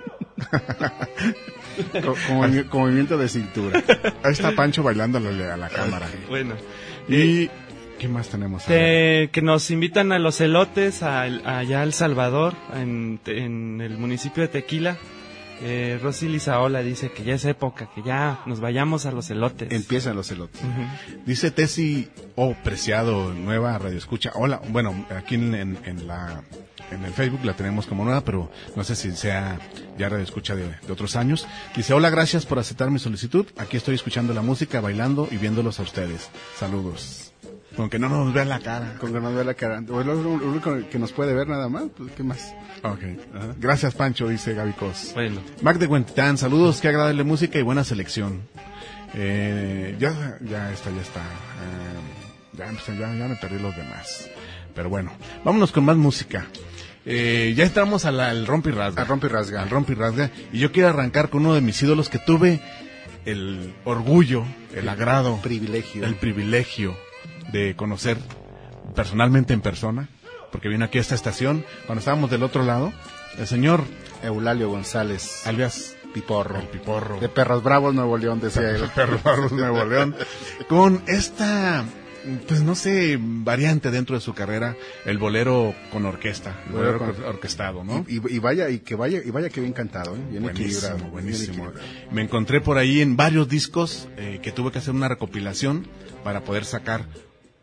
Con, con movi- con movimiento de cintura. Ahí está Pancho bailándole a la cámara. Bueno. Y ¿qué más tenemos? De- que nos invitan a los elotes a- allá a El Salvador, en, en el municipio de Tequila. Eh, Rosy Lizaola dice que ya es época, que ya nos vayamos a los elotes. Empiezan los elotes. Ujú. Dice Tessy, oh, preciado, nueva radio escucha. Hola, bueno, aquí en, en, en la en el Facebook la tenemos como nueva, pero no sé si sea ya radio escucha de, de otros años. Dice, hola, gracias por aceptar mi solicitud. Aquí estoy escuchando la música, bailando y viéndolos a ustedes. Saludos. Con que no nos vean la cara. Con que no nos vea la cara. O es lo lo único que nos puede ver nada más, pues, ¿qué más? Ok. Gracias, Pancho, dice Gaby Cos. Bueno. Mac de Huentitán, saludos, qué agradable música y buena selección. Eh, ya, ya está, ya está. Eh, ya, pues, ya, ya me perdí los demás. Pero bueno, vámonos con más música. Eh, ya entramos a la- al rompe y rasga. Al rompe y rasga. Al rompe y rasga. Y yo quiero arrancar con uno de mis ídolos que tuve el orgullo, el agrado, privilegio. el privilegio de conocer personalmente en persona, porque vino aquí a esta estación cuando estábamos del otro lado, el señor Eulalio González, alias Piporro, el Piporro, de Perros Bravos, Nuevo León, decía él. Perros Bravos, Nuevo León, con esta, pues no sé, variante dentro de su carrera, el bolero con orquesta, el bolero Con- con- orquestado, ¿no? Y, y- y vaya, y que vaya, y vaya que bien cantado, ¿eh? Bien Buenísimo, equilibrado. buenísimo. bien equilibrado. Me encontré por ahí en varios discos eh, que tuve que hacer una recopilación para poder sacar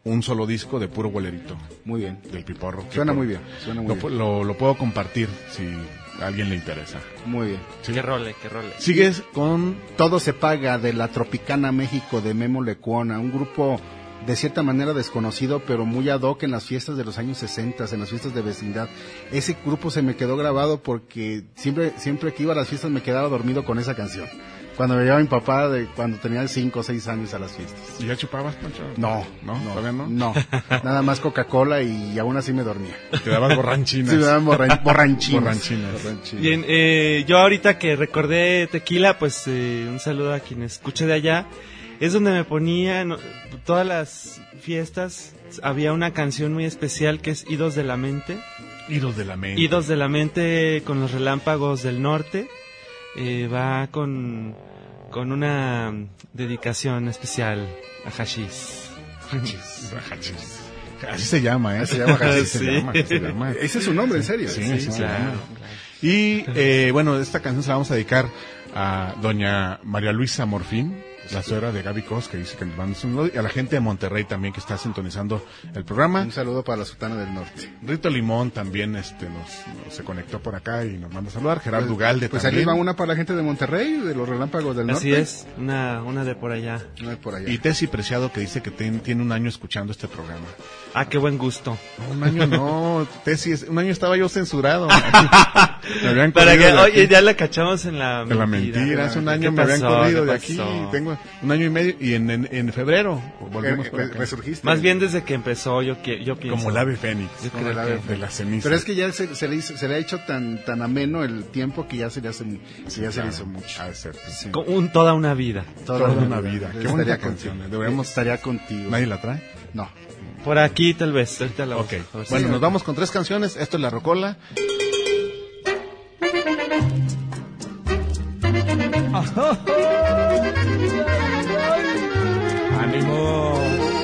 un solo disco de puro bolerito. Muy bien. Del Piporro. Suena muy bien. Suena muy lo, bien. Lo, lo puedo compartir si a alguien le interesa. Muy bien. ¿Sí? Qué role, qué role. Sigues con Todo se paga, de la Tropicana México, de Memo Lecuona, un grupo de cierta manera desconocido, pero muy ad hoc en las fiestas de los años sesenta, en las fiestas de vecindad. Ese grupo se me quedó grabado porque siempre siempre que iba a las fiestas me quedaba dormido con esa canción. Cuando me llevaba mi papá, de cuando tenía cinco o seis años a las fiestas. ¿Y ya chupabas, Pancho? No, no, no, todavía no. No, nada más Coca-Cola y aún así me dormía. Te dabas borranchinas. Sí, me daban borran, borranchinas. borranchinas. borranchinas. Bien, eh, yo ahorita que recordé Tequila, pues eh, un saludo a quien escuche de allá. Es donde me ponía, no, todas las fiestas, había una canción muy especial que es Idos de la Mente. Idos de la Mente. Idos de la Mente con los Relámpagos del Norte. Eh, va con, con una dedicación especial a Hashis. Hashis, Hashis. Así se llama, ¿eh? Así se llama Hashis. Sí. Se llama, se llama. Ese es su nombre, en serio. Sí, sí, sí, sí claro, claro. Y, eh, bueno, esta canción se la vamos a dedicar a doña María Luisa Morfín, la suegra de Gaby Cos, que dice que nos manda un saludo, y a la gente de Monterrey también que está sintonizando el programa. Un saludo para la Sultana del Norte. Rito Limón también este nos, nos se conectó por acá y nos manda a saludar. Gerardo Pues, Ugalde pues también. ahí va una para la gente de Monterrey, de los Relámpagos del Así Norte. es, una, una de por allá. Una de por allá. Y Tessy Preciado, que dice que ten- tiene un año escuchando este programa. Ah, qué buen gusto. No, un año no, Tessy, es- un año estaba yo censurado. Me habían Para corrido que, de oye, aquí. ya la cachamos en la De la mentira. mentira, hace un año ¿Qué me habían pasó? corrido ¿Qué de aquí, pasó? tengo un año y medio, y en, en, en febrero volvimos por acá. Resurgiste. Más bien desde que empezó, yo, qui- yo pienso. Como el ave fénix, Yo como creo el ave que- de la ceniza. Pero es que ya se, se le, hizo- se le ha hecho tan tan ameno el tiempo que ya se le hace mu- que ya se le hizo mucho. Ha de ser. Sí. Con un, toda una vida. Toda una vida. Qué Estaría bonita contigo. canción, ¿eh? Deberíamos- Estaría contigo. ¿Nadie la trae? No. Por aquí tal vez, ahorita la Ok, busco. A ver si- bueno, nos vamos con tres canciones. Esto es La Rocola. ¡Ánimo!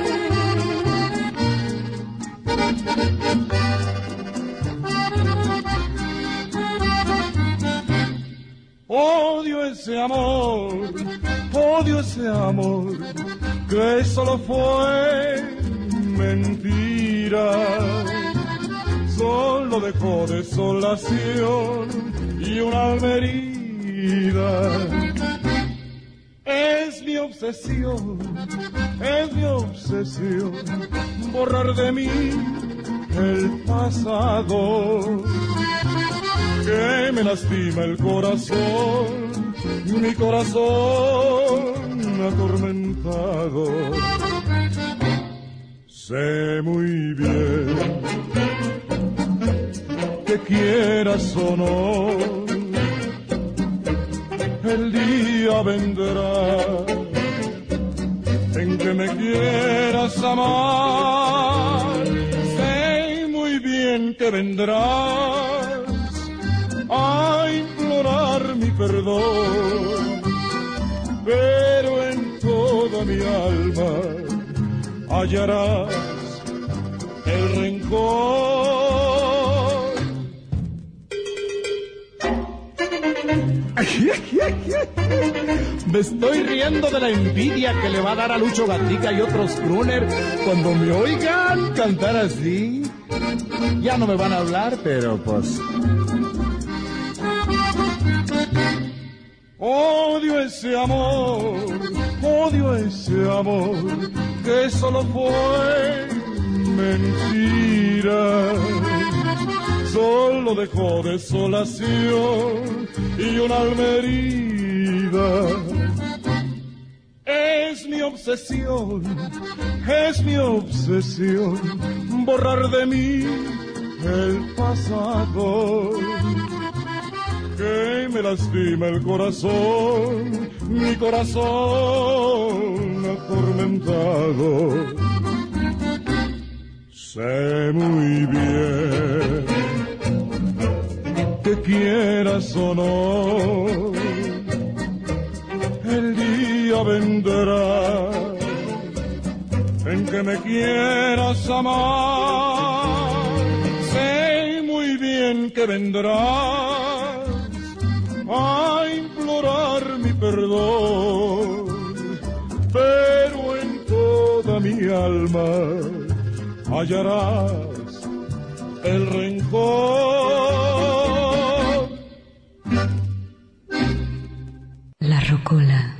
Odio ese amor, odio ese amor, que solo fue mentira. Solo dejó desolación y una alma herida. Es mi obsesión, es mi obsesión, borrar de mí el pasado. Que me lastima el corazón, mi corazón atormentado. Sé muy bien que quieras o no, el día vendrá en que me quieras amar. Sé muy bien que vendrás a implorar mi perdón, pero en toda mi alma hallarás el rencor. Me estoy riendo de la envidia que le va a dar a Lucho Gatica y otros crooner cuando me oigan cantar así. Ya no me van a hablar, pero pues... Odio ese amor, odio ese amor, que solo fue mentira. Solo dejó desolación y una alma herida. Es mi obsesión, es mi obsesión, borrar de mí el pasado. Que me lastima el corazón, mi corazón atormentado. Sé muy bien que quieras o no, el día vendrá en que me quieras amar. Sé muy bien que vendrás a implorar mi perdón, pero en toda mi alma hallarás el rencor. La Rocola.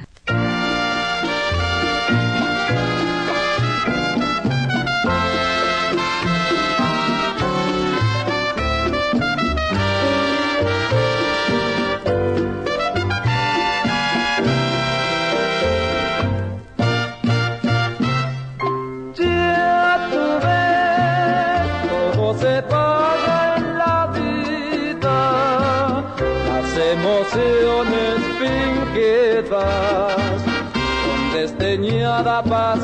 Emociones fingidas con desdeñada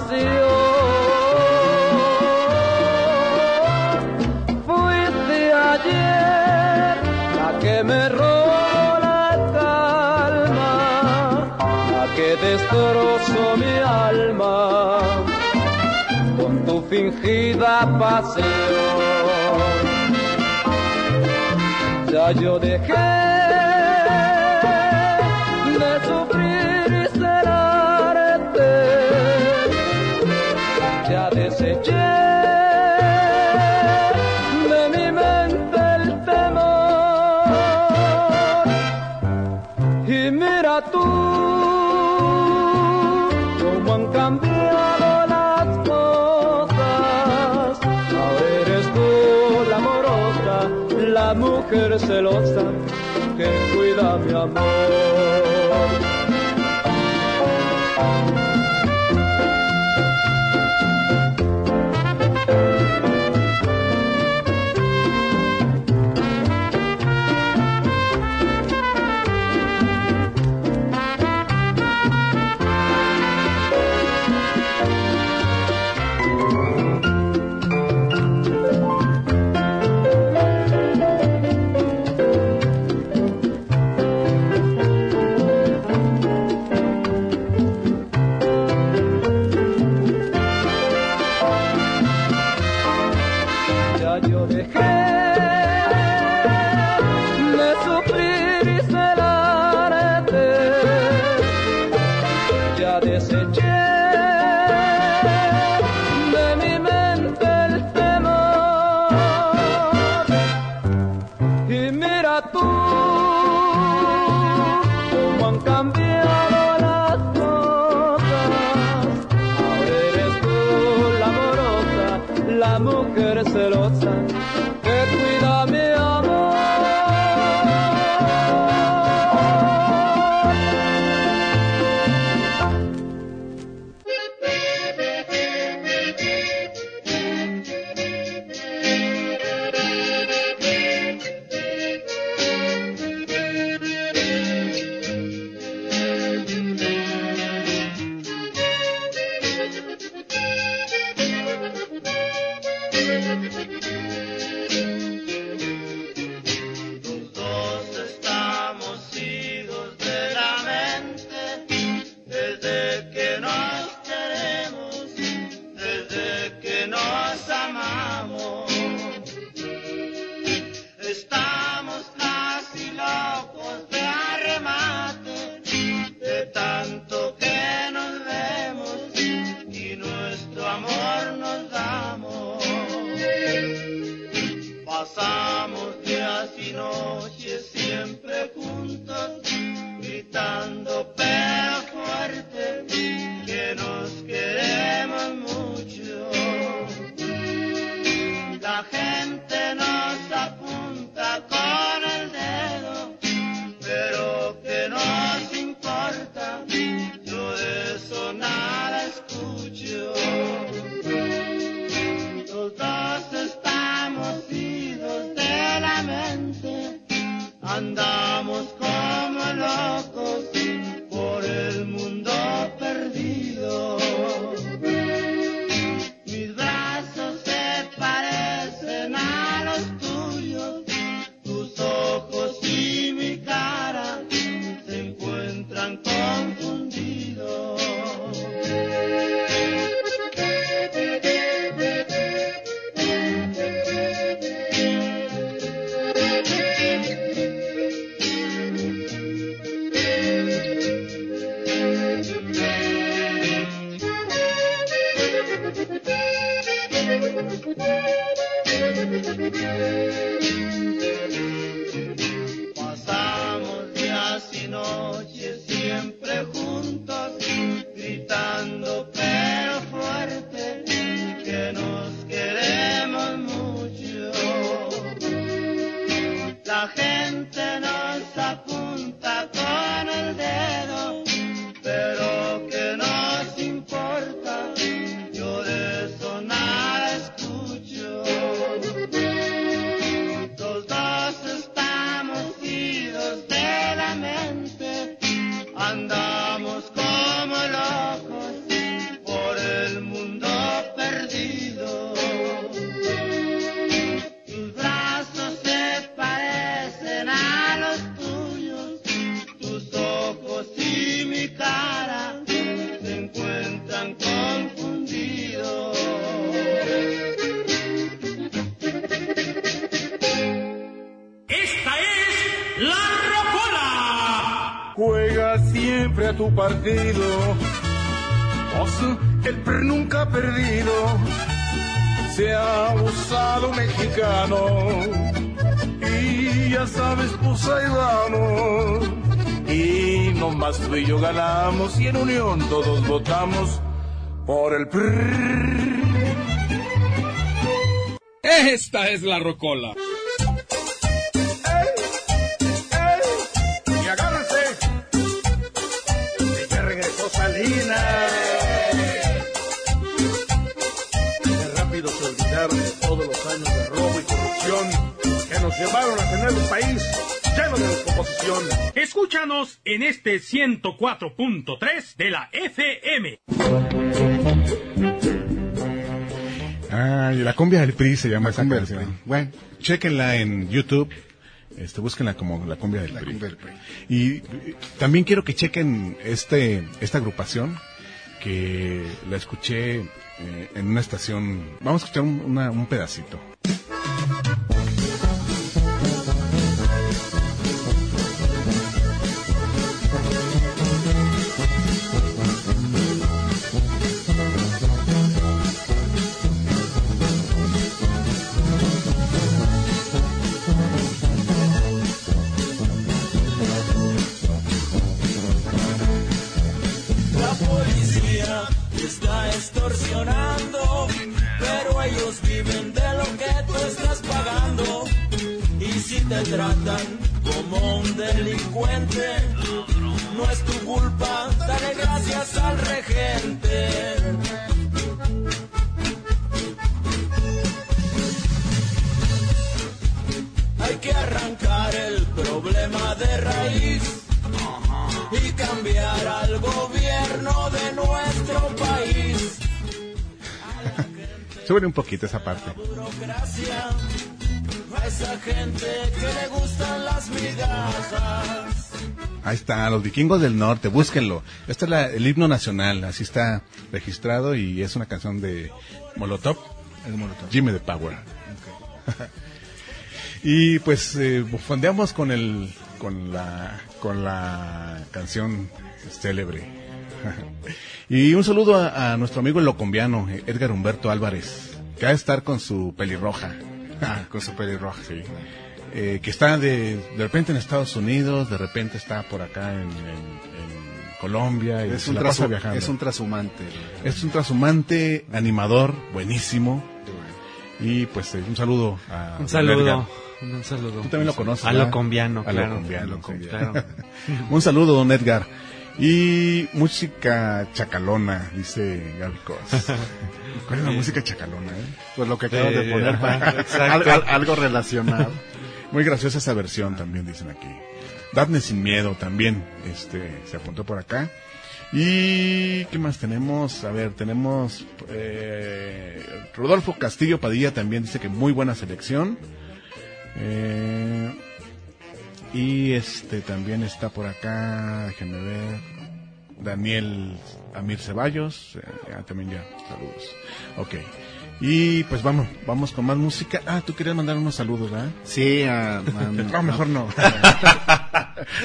pasión. Fuiste ayer la que me robó la calma, la que destrozó mi alma con tu fingida pasión. Ya yo dejé de sufrir y cerrarte, ya deseché de mi mente el temor. Y mira tú cómo han cambiado las cosas. Ahora eres tú la amorosa, la mujer celosa que cuida mi amor. Celosa que cuida mi amor. siempre juntos, gritando pero fuerte, que nos queremos mucho. La gente nos apunta con el dedo, pero que nos importa, yo de eso nada escucho. Los dos estamos idos de la mente, andamos como locos por el mundo perdido. Tus brazos se parecen a los tuyos, tus ojos y mi cara se encuentran confundidos. Esta es la Rocola. Juega siempre a tu partido, vos el P R nunca ha perdido, se ha usado mexicano, y ya sabes, pues ahí vamos, y nomás tú y yo ganamos, y en unión todos votamos por el P R. Esta es la Rocola. Y agárrense, que ya regresó Salinas. Qué rápido se olvidaron de todos los años de robo y corrupción que nos llevaron a tener un país lleno de descomposición. Escúchanos en este ciento cuatro punto tres de la F M. Ay, la cumbia del P R I se llama La esa cumbia del canción. P R I. Bueno. Chéquenla en YouTube, este, búsquenla como la cumbia del La P R I. cumbia del P R Y, y también quiero que chequen este esta agrupación que la escuché eh, en una estación. Vamos a escuchar un, una, un pedacito. La policía está extorsionando, pero ellos viven de lo que tú estás pagando. Y si te tratan como un delincuente, no es tu culpa, dale gracias al regente. Hay que arrancar el problema de raíz y cambiar al gobierno de nuestro país. Súbele un poquito esa parte. Burocracia, a esa gente que le gustan las migajas. Ahí está, los vikingos del norte, búsquenlo. Este es la- el himno nacional, así está registrado y es una canción de Molotov, Jimmy the Power. Y pues eh, bufondeamos con el con la con la canción célebre. Y un saludo a, a nuestro amigo el locombiano Edgar Humberto Álvarez, que va a estar con su pelirroja. Ah, con su pelirroja, sí. Eh, que está de, de repente en Estados Unidos, de repente está por acá en, en- en Colombia y Es se un, la pasa trasu- viajando. es un trashumante. Es un trashumante, animador, buenísimo. Y pues eh, un saludo a Un don saludo. Edgar. Un saludo. Tú también lo conoces. A ¿verdad? lo colombiano, A lo claro. colombiano, A lo sí. colombiano, claro. Un saludo, don Edgar. Y música chacalona, dice Gaby Cos. ¿Cuál es la música chacalona? Eh? Pues lo que acabas Sí, de poner, ajá, al- exacto. al- algo relacionado. Muy graciosa esa versión también, dicen aquí. Dafne Sin Miedo también este se apuntó por acá. Y ¿qué más tenemos? A ver, tenemos eh, Rodolfo Castillo Padilla también dice que muy buena selección. Eh, y este también está por acá, déjenme ver, Daniel Amir Ceballos, eh, ya, también ya, saludos. Ok. Y pues vamos, vamos con más música. Ah, tú querías mandar unos saludos, ¿verdad? Sí, a, a- No, mejor no.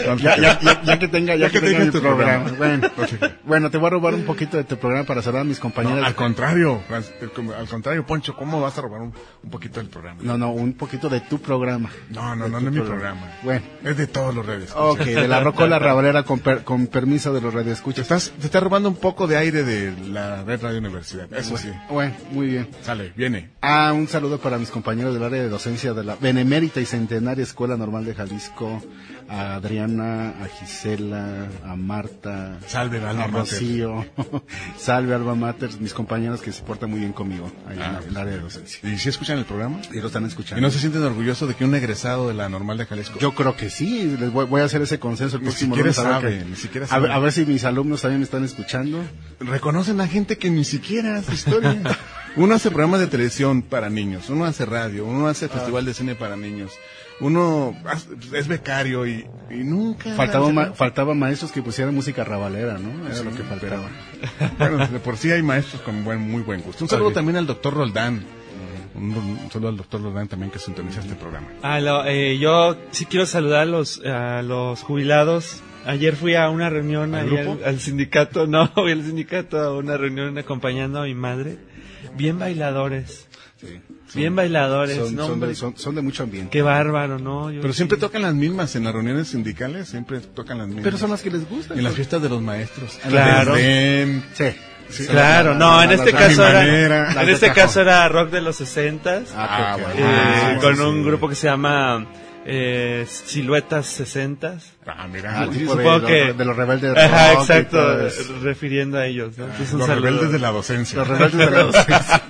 Ya, ya, ya, ya que tenga, ya, Ya que que tenga tenga mi tu programa. programa. Bueno, bueno, te voy a robar un poquito de tu programa para saludar a mis compañeras. No, al contrario, al contrario, Poncho, ¿cómo vas a robar un, un poquito del programa? No, no, un poquito de tu programa. No, no, De no, tu no es mi programa. programa. Bueno. Es de todos los redes. Ok, de la Rocola Rabalera con, per- con permiso de los radioescuchas. Te estás, te estás robando un poco de aire de la Red Radio Universidad, eso sí. Bueno, muy bien. Sale, viene. Ah, un saludo para mis compañeros del área de docencia de la Benemérita y Centenaria Escuela Normal de Jalisco, a Adriana, a Gisela, a Marta, Salve, a Alma Mater. Rocío, salve Alma Mater, mis compañeros que se portan muy bien conmigo ahí Ah, en el área de docencia. ¿Y si escuchan el programa? Y lo están escuchando. ¿Y no se sienten orgullosos de que un egresado de la Normal de Jalisco? Yo creo que sí, les voy, voy a hacer ese consenso el Ni próximo siquiera lunes, a ver sabe, que- ni siquiera a ver, sabe. a ver si mis alumnos también me están escuchando. Reconocen a gente que ni siquiera hace historia. Uno hace programas de televisión para niños, uno hace radio, uno hace festival de cine para niños, uno hace- es becario y, y nunca... Faltaba, ma- faltaba maestros que pusieran música rabalera, ¿no? Era Sí, lo que faltaba. pero- bueno, de por sí hay maestros con buen, muy buen gusto. Un saludo Ok. también al doctor Roldán. Un, un saludo al doctor Roldán también que sintoniza este programa. Ah, lo- eh, yo sí quiero saludar a los, a los jubilados. Ayer fui a una reunión ¿Al ahí grupo? al, al sindicato, no, fui al sindicato a una reunión acompañando a mi madre. Bien bailadores. Sí. Bien bailadores, Son, no, son hombre. de, son, son de mucho ambiente. Qué bárbaro, ¿no? Yo Pero sí- siempre tocan las mismas en las reuniones sindicales, siempre tocan las mismas. Pero son las que les gustan. En las fiestas de los maestros. Claro. Desdén. Sí. Sí. Claro, no, en este la- caso mi era, manera. en Las de este cajón. caso era rock de los sesentas, Ah, ok, ok. bueno. eh, Ah, con sí, un sí. grupo que se llama eh, Siluetas sesentas. Ah, mira. Ah, Sí, tipo de supongo los- que de los rebeldes Ajá, rock y exacto, todo eso. refiriendo a ellos, ¿no? Entonces, un Los saludo. rebeldes de la docencia. Los rebeldes de la docencia.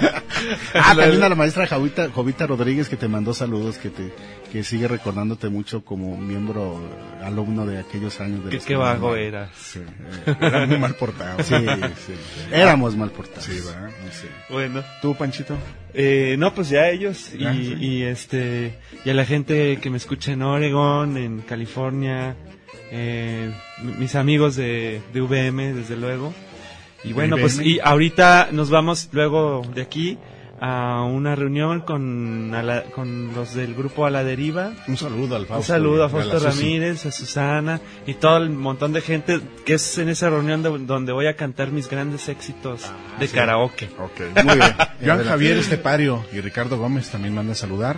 Ah, también a la maestra Jovita, Jovita Rodríguez que te mandó saludos, que te que sigue recordándote mucho como miembro, eh, alumno de aquellos años. De Qué, los qué que- vago era. Sí, eh, era muy mal portado. Sí, sí. Éramos mal portados. Sí, ¿verdad? Sí. Bueno. ¿Tú, Panchito? Eh, no, pues ya ellos y, Ah, sí. y este y a la gente que me escucha en Oregon, en California, eh, m- mis amigos de, de V M, desde luego. Y bueno, V M. pues y ahorita nos vamos luego de aquí a una reunión con, a la- con los del grupo A la Deriva. Un saludo al Fausto. Un saludo a y la Fausto Susi. Ramírez, a Susana y todo el montón de gente que es en esa reunión de- donde voy a cantar mis grandes éxitos de sí. karaoke. Ok, muy bien. Joan Javier Estepario y Ricardo Gómez también mandan saludar.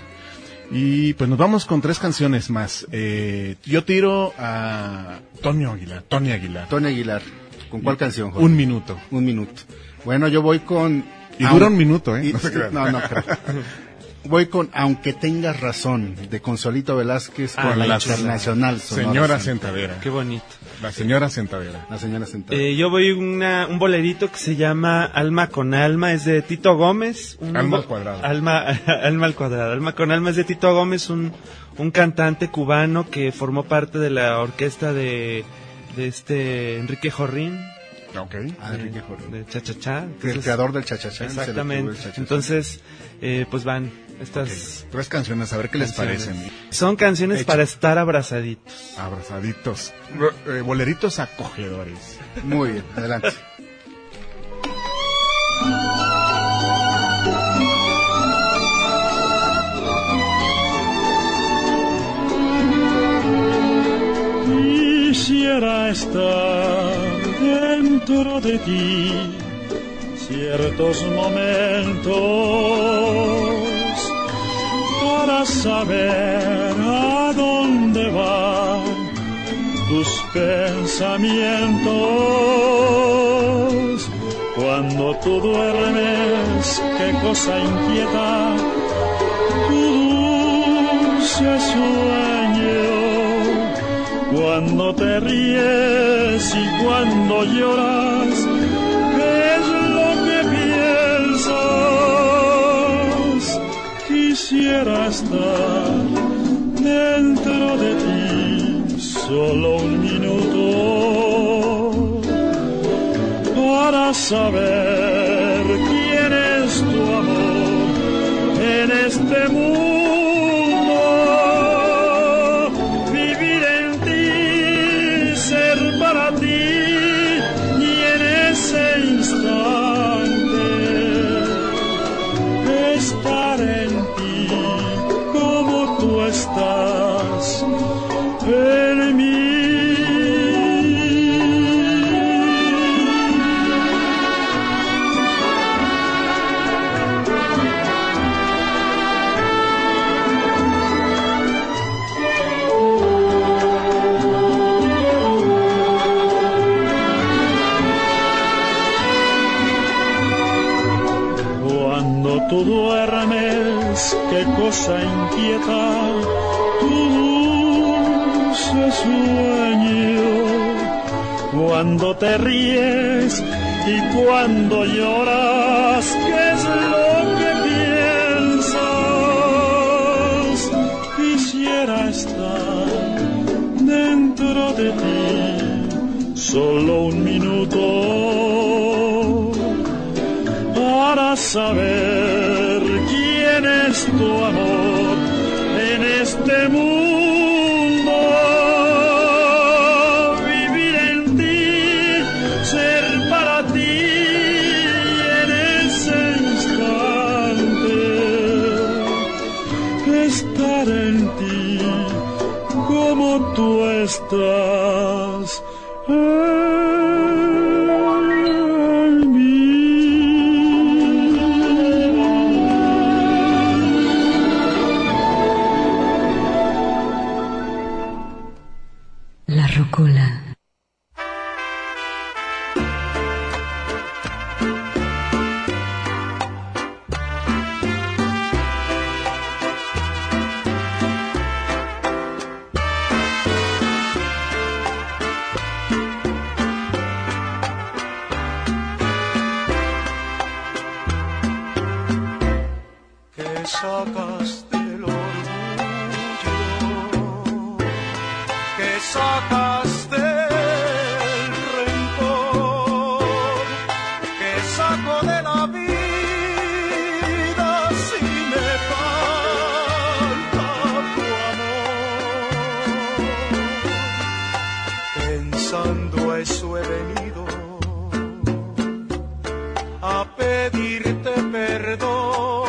Y pues nos vamos con tres canciones más. Eh, yo tiro a Tonio Aguilar. Tony Aguilar. Tony Aguilar. ¿Con cuál canción, Jorge? Un minuto. Un minuto. Bueno, yo voy con... Y dura un minuto, ¿eh? Y- No se crean. no, no creo. Voy con Aunque tengas razón, de Consuelito Velázquez con Ah, la la Internacional Sonora Señora Santanera. Sentadera. Qué bonito. La señora Sentadera. La señora Sentadera. Eh, yo voy una, un bolerito que se llama Alma con Alma, es de Tito Gómez. Un Alma bo- al cuadrado. Alma, alma al cuadrado. Alma con Alma es de Tito Gómez, un, un cantante cubano que formó parte de la orquesta de, de este Enrique Jorrín. Ok. Ah, Enrique Jorge. De Cha Cha Cha. El Entonces- creador del cha-cha-cha. Exactamente. el cha-cha-cha. Entonces, eh, pues van estas Tres canciones, a ver qué les canciones. parecen. Son canciones Hecho. para estar abrazaditos. Abrazaditos. Ro- eh, boleritos acogedores. Muy bien, adelante. Quisiera estar dentro de ti ciertos momentos para saber a dónde van tus pensamientos. Cuando tú duermes, qué cosa inquieta tu dulce sueño. Cuando te ríes y cuando lloras, ¿qué es lo que piensas? Quisiera estar dentro de ti solo un minuto para saber quién es tu amor en este mundo. Vivir en ti, ser para ti y en ese instante estar en ti como tú estás en mí. casa inquieta, tu dulce sueño. Cuando te ríes y cuando lloras, ¿qué es lo que piensas? Quisiera estar dentro de ti solo un minuto para saber quién es tu amor en este mundo. Vivir en ti, ser para ti en ese instante, estar en ti como tú estás. La Rocola. Que sacas del orgullo, que sacas del rencor, que saco de la vida si me falta tu amor. Pensando eso he venido a pedirte perdón.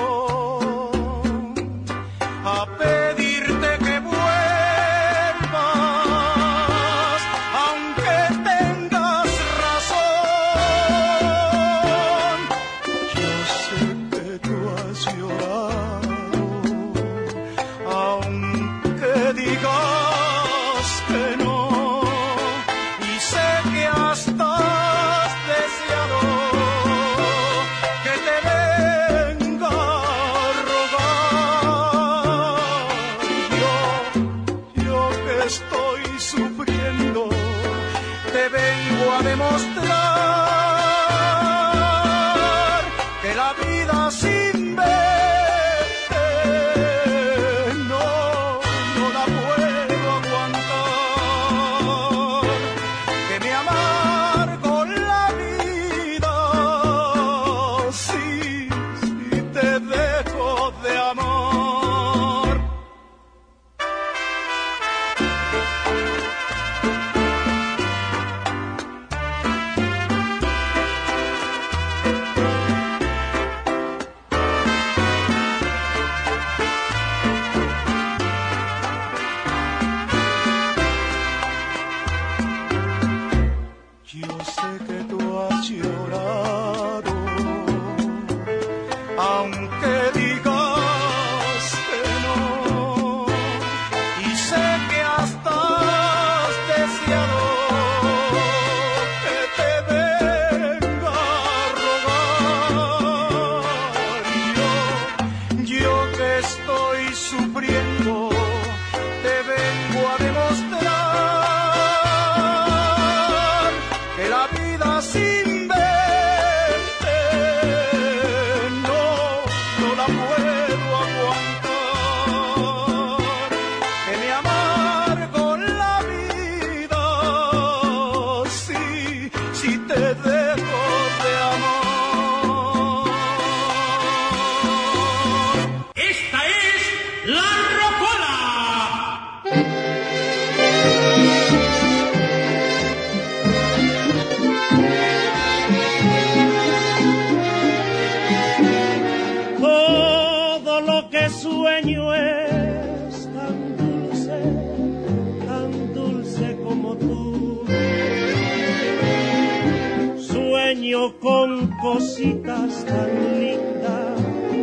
Con cositas tan lindas,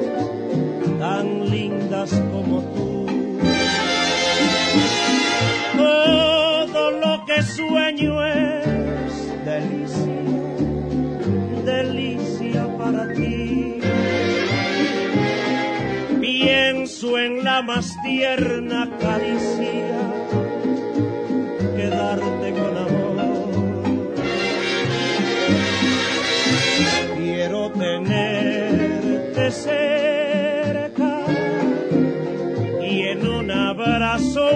tan lindas como tú. Todo lo que sueño es delicia, delicia para ti. Pienso en la la más tierna caricia que darte con amor. Quiero tenerte cerca y en un abrazo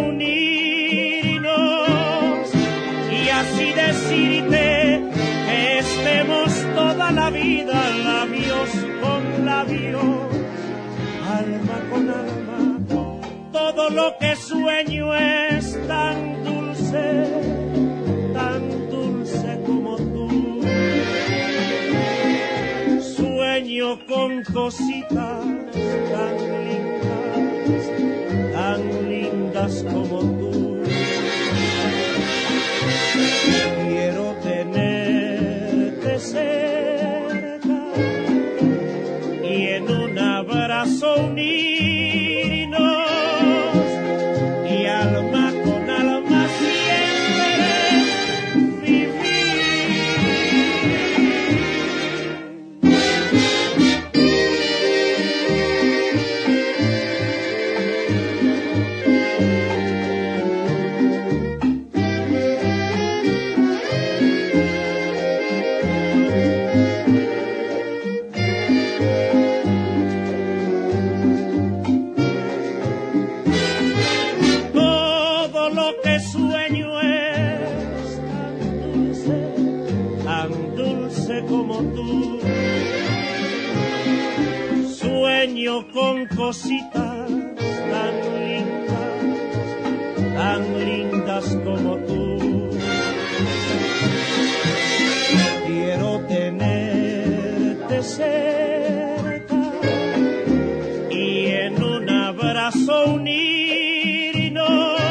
unirnos y así decirte que estemos toda la vida labios con labios, alma con alma. Todo lo que sueño es tan dulce, tan dulce como tú. Sueño con cositas tan lindas, tan lindas como tú. Quiero tenerte cerca y en un abrazo unirnos y alma con alma siempre vivir. Todo lo que sueño es tan dulce, tan dulce como tú. Sueño con cositas tan lindas, tan lindas como tú. Quiero tenerte cerca y en un abrazo unirnos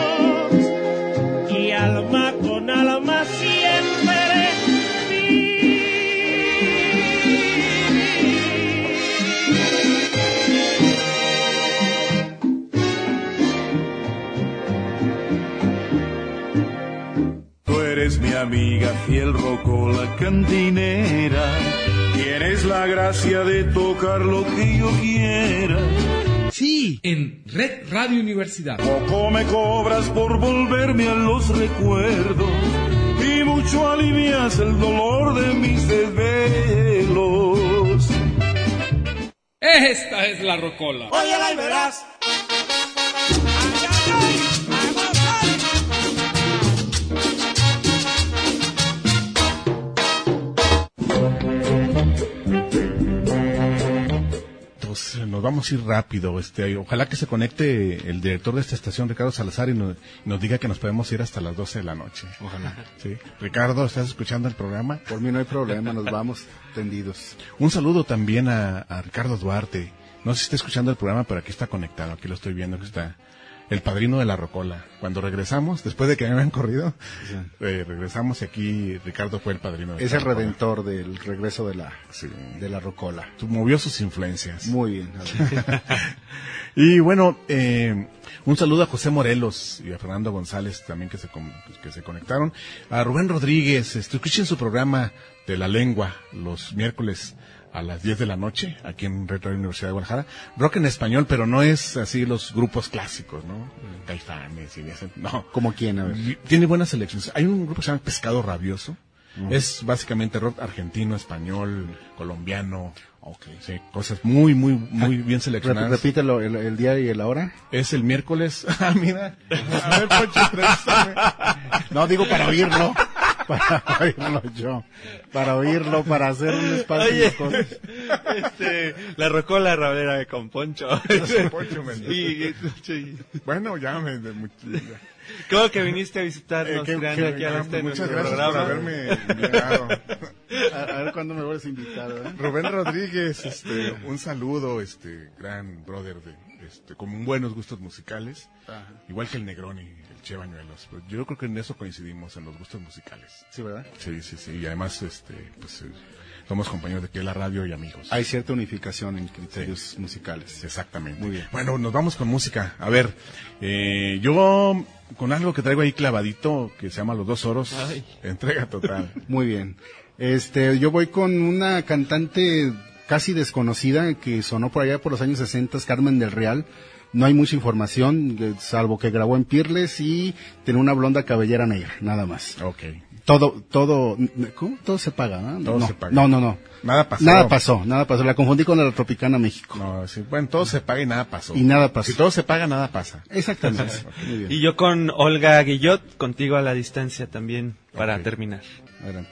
y alma con alma siempre vivir. Tú eres mi amiga fiel rocola cantinera, tienes la gracia de tocar lo que yo quiera. Sí, en Red Radio Universidad. Poco me cobras por volverme a los recuerdos y mucho alivias el dolor de mis desvelos. Esta es la rocola. Óyela y verás. Pues nos vamos a ir rápido. Este, ojalá que se conecte el director de esta estación, Ricardo Salazar, y nos, nos diga que nos podemos ir hasta las doce de la noche. Ojalá. Sí. Ricardo, ¿estás escuchando el programa? Por mí no hay problema, nos vamos tendidos. Un saludo también a, a Ricardo Duarte. No sé si está escuchando el programa, pero aquí está conectado. Aquí lo estoy viendo que está. El padrino de la rocola. Cuando regresamos, después de que me habían corrido, sí. eh, regresamos y aquí Ricardo fue el padrino. De es el rocola. Redentor del regreso de la, sí. de la rocola. Movió sus influencias. Muy bien. Y bueno, eh, un saludo a José Morelos y a Fernando González también que se, que se conectaron. A Rubén Rodríguez, este, escuchen su programa de la lengua los miércoles a las diez de la noche, aquí en Red Radio Universidad de Guadalajara. Rock en español, pero no es así los grupos clásicos, ¿no? Mm. Caifanes y ese, no. ¿Como quién? A ver. Tiene buenas selecciones. Hay un grupo que se llama Pescado Rabioso. Mm. Es básicamente rock argentino, español, colombiano. Okay. Sí, cosas muy, muy, muy bien seleccionadas. Repítelo, el, el día y la hora. Es el miércoles. Ah, mira. A ver, Poncho, entrevístame. No, digo para oírlo. Para oírlo yo. Para oírlo, para hacer un espacio. Oye, de cosas. Este, la rocola rabera con Poncho. Poncho y, y, bueno, ya me... De, ya. ¿Cómo que viniste a visitarnos, eh, Fran, aquí a este muchas gracias programa? Por haberme invitado. A, a ver cuándo me vuelves a invitar, ¿eh? Rubén Rodríguez, este, un saludo, este, gran brother de, este, con buenos gustos musicales, ajá. Igual que el Negroni, el Che Bañuelos. Yo creo que en eso coincidimos, en los gustos musicales. Sí, ¿verdad? Sí, sí, sí, y además, este, pues, eh, somos compañeros de aquí de la radio y amigos. Hay cierta unificación en criterios sí. musicales. Exactamente. Muy bien. Bueno, nos vamos con música. A ver, eh, yo con algo que traigo ahí clavadito, que se llama Los Dos Oros, ay. Entrega total. Muy bien. Este, yo voy con una cantante casi desconocida que sonó por allá por los años sesenta, Carmen del Real, no hay mucha información, eh, salvo que grabó en Pirles y tiene una blonda cabellera negra, nada más. Okay. Todo, todo, ¿cómo? Todo se paga, ¿no? Todo no, se paga. No, no, no. Nada pasó. Nada pasó, nada pasó. La confundí con la Tropicana México. No, sí, bueno, todo se paga y nada pasó. Y nada pasó. Si todo se paga, nada pasa. Exactamente. Muy bien. Y yo con Olga Guillot, contigo a la distancia también, para Okay. terminar. Adelante.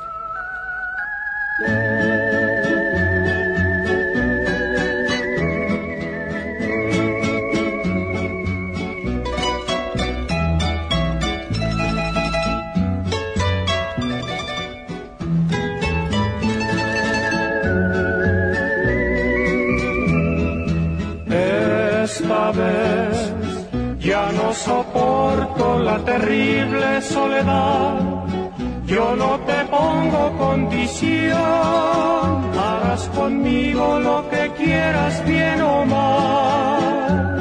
Esta vez ya no soporto la terrible soledad. Yo no te pongo condición, harás conmigo lo que quieras, bien o mal.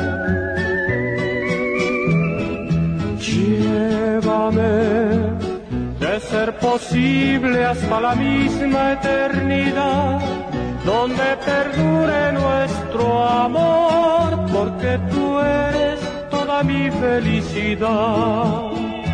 Llévame, de ser posible, hasta la misma eternidad, donde perdure nuestro amor, porque tú eres toda mi felicidad.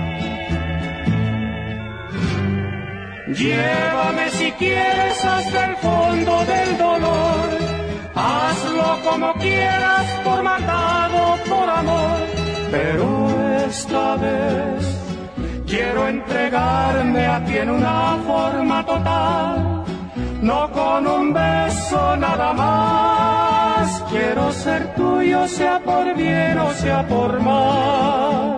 Llévame si quieres hasta el fondo del dolor, hazlo como quieras, por maldad o por amor, pero esta vez quiero entregarme a ti en una forma total. No con un beso nada más, quiero ser tuyo, sea por bien o sea por mal.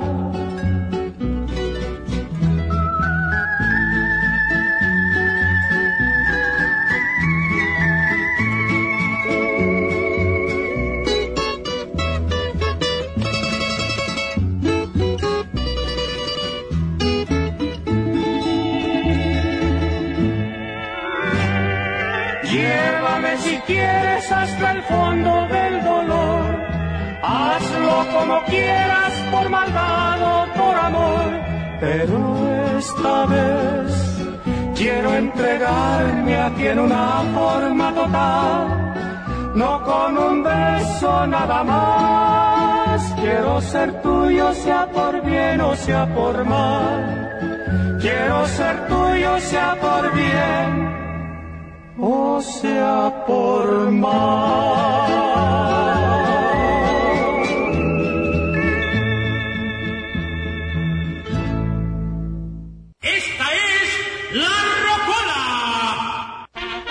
Llévame si quieres hasta el fondo del dolor, hazlo como quieras, por maldad o por amor, pero esta vez quiero entregarme a ti en una forma total, no con un beso nada más, quiero ser tuyo, sea por bien o sea por mal, quiero ser tuyo, sea por bien o sea por mal. Esta es la Rocola.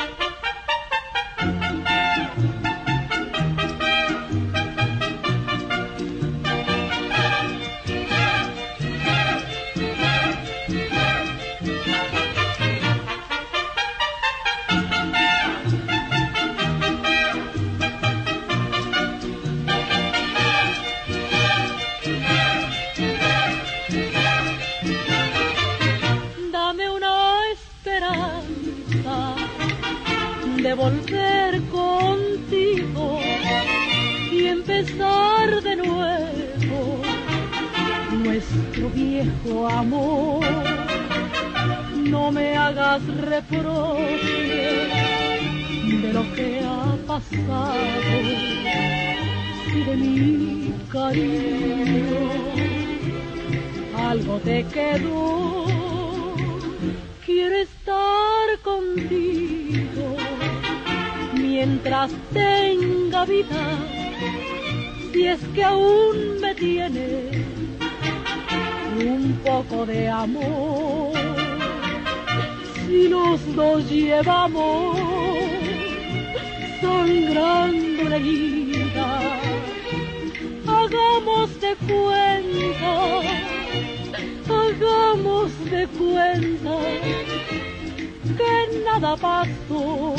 De volver contigo y empezar de nuevo nuestro viejo amor. No me hagas reproche de lo que ha pasado, si de mi cariño algo te quedó. Quiero estar contigo mientras tenga vida, si es que aún me tienes un poco de amor. Si los dos llevamos sangrando una herida, hagamos de cuenta, hagamos de cuenta que nada pasó.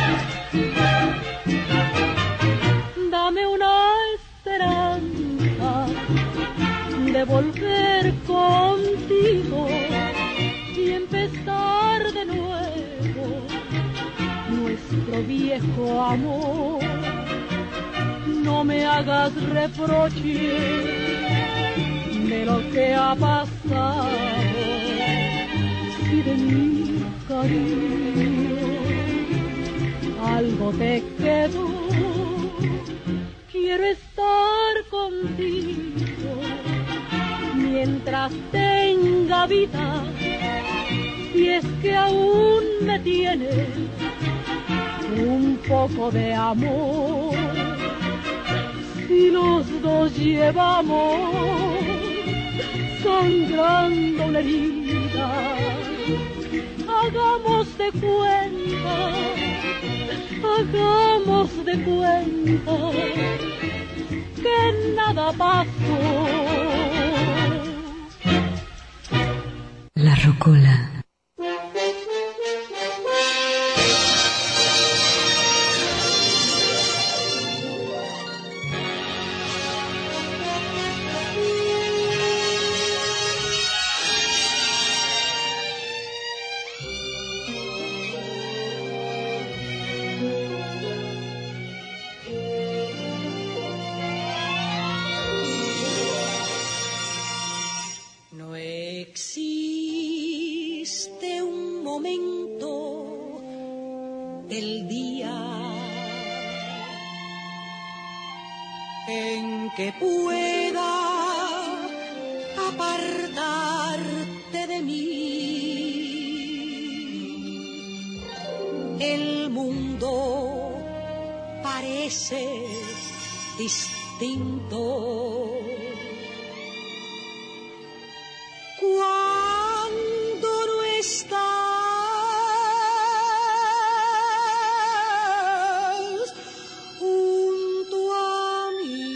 Dame una esperanza nuestro viejo amor. No me hagas reproches de lo que ha pasado, si de mi cariño algo te quedó. Quiero estar contigo mientras tenga vida, si es que aún me tienes un poco de amor. Si los dos llevamos sangrando una herida, hagamos de cuenta, hagamos de cuenta que nada pasó. La rocola. Que pueda apartarte de mí. El mundo parece distinto cuando no estás junto a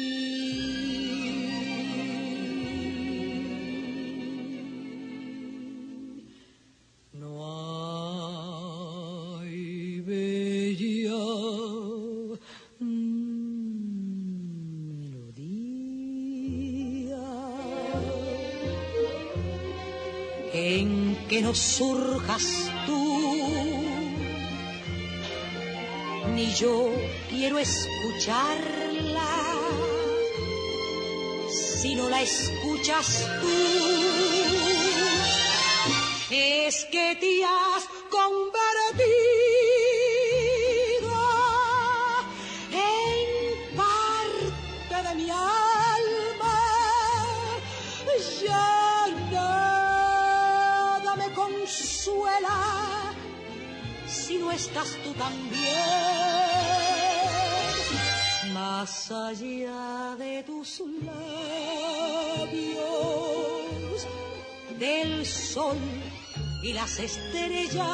que no surjas tú, ni yo quiero escucharla, si no la escuchas tú, es que te has convertido en parte de mi alma, ya consuela si no estás tú también. Más allá de tus labios, del sol y las estrellas,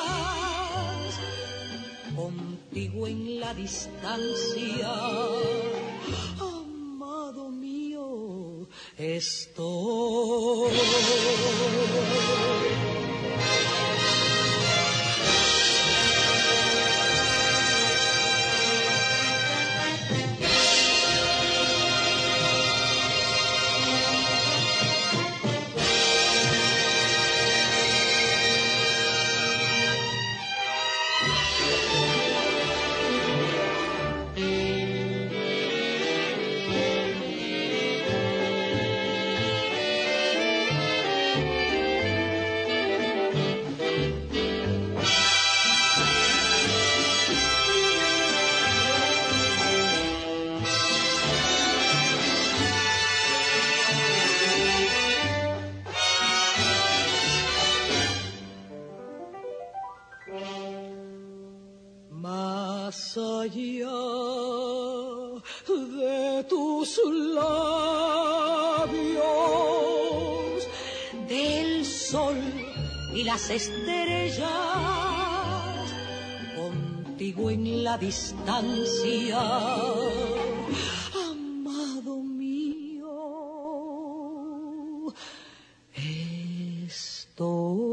contigo en la distancia, amado mío, estoy. Más allá de tus labios, del sol y las estrellas, contigo en la distancia, amado mío, estoy.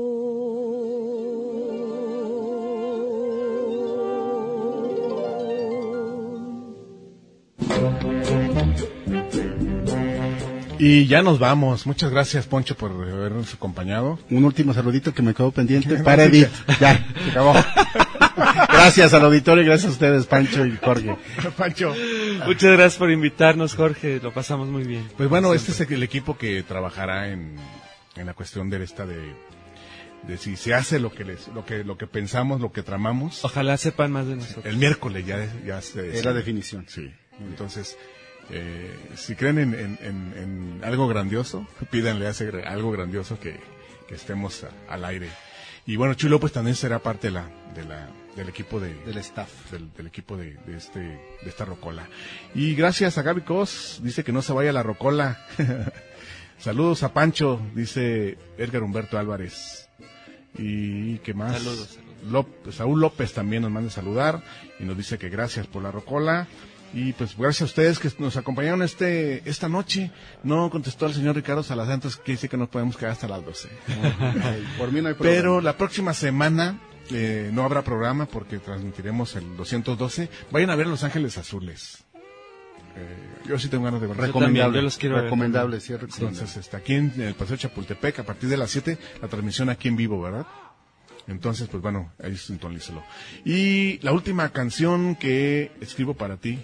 Y ya nos vamos. Muchas gracias, Poncho, por habernos acompañado. Un último saludito que me quedó pendiente para Edith. Ya, se acabó. Gracias. Gracias al auditorio y gracias a ustedes, Pancho y Jorge. Pancho. Muchas gracias por invitarnos, Jorge. Lo pasamos muy bien. Pues bueno, este es el equipo que trabajará en, en la cuestión de esta de, de si se hace lo que les, lo que, lo que pensamos, lo que tramamos. Ojalá sepan más de nosotros. El miércoles ya, ya se. Es la definición. Sí. Entonces, eh, si creen en, en, en, en algo grandioso, pídanle a ese algo grandioso que, que estemos a, al aire. Y bueno, Chuy López también será parte de la, de la, del equipo de, del staff, del, del equipo de, de este, de esta rocola. Y gracias a Gaby Cos, dice que no se vaya la rocola. Saludos a Pancho, dice Edgar Humberto Álvarez. Y qué más. Saludos. saludos. López, Saúl López también nos manda saludar y nos dice que gracias por la rocola. Y pues gracias a ustedes que nos acompañaron este esta noche. No contestó el señor Ricardo Salazar, entonces quiere decir que nos podemos quedar hasta las doce. Por mí no hay problema. Pero la próxima semana eh, no habrá programa porque transmitiremos el doscientos doce. Vayan a ver Los Ángeles Azules. Eh, yo sí tengo ganas de verlo. Recomendable. Yo los quiero recomendable, ver. sí, recomendable. Entonces, está aquí en el Paseo Chapultepec, a partir de las siete, la transmisión aquí en vivo, ¿verdad? Entonces, pues bueno, ahí sintonícelo. Y la última canción que escribo para ti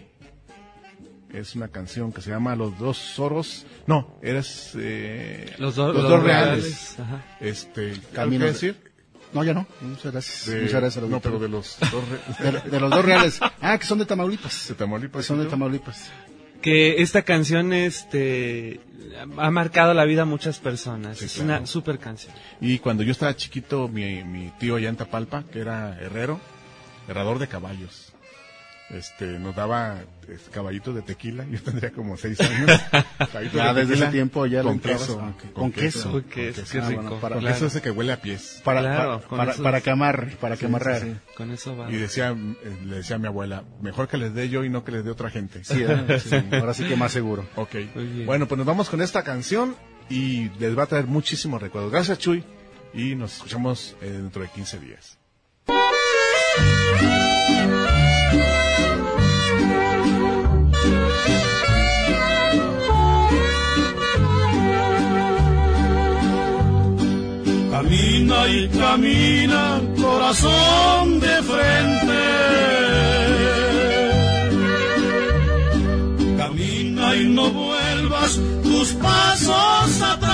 es una canción que se llama Los Dos Zorros. No, eres eh, Los, do, los, los Dos Reales. Reales. Este, Camino ¿qué decir? No, ya no. Muchas gracias. De, Muchas gracias. No, pero de los dos re... de, de los Dos Reales. Ah, que son de Tamaulipas. De Tamaulipas. Que son de Tamaulipas. Que esta canción este ha marcado la vida a muchas personas. Sí, es claro. una super canción. Y cuando yo estaba chiquito, mi, mi tío allá en Tapalpa, que era herrero, herrador de caballos, este, nos daba este, caballitos de tequila. Yo tendría como seis años. Ya de desde ese tiempo ya con lo queso, ah, con, con queso, queso. Qué, con qué queso. rico. Ah, bueno, para, Con claro. queso ese que huele a pies. Para, Claro, para, con para, esos- para que amarre, para que Sí, amarrar. sí, sí. Con eso va. Y decía, eh, le decía a mi abuela, mejor que les dé yo y no que les dé otra gente. Sí, ¿eh? Sí, ahora sí que más seguro. Ok. Muy bien. Bueno, pues nos vamos con esta canción y les va a traer muchísimos recuerdos. Gracias, Chuy. Y nos escuchamos eh, dentro de quince días. Camina y camina, corazón de frente. Camina y no vuelvas tus pasos atrás.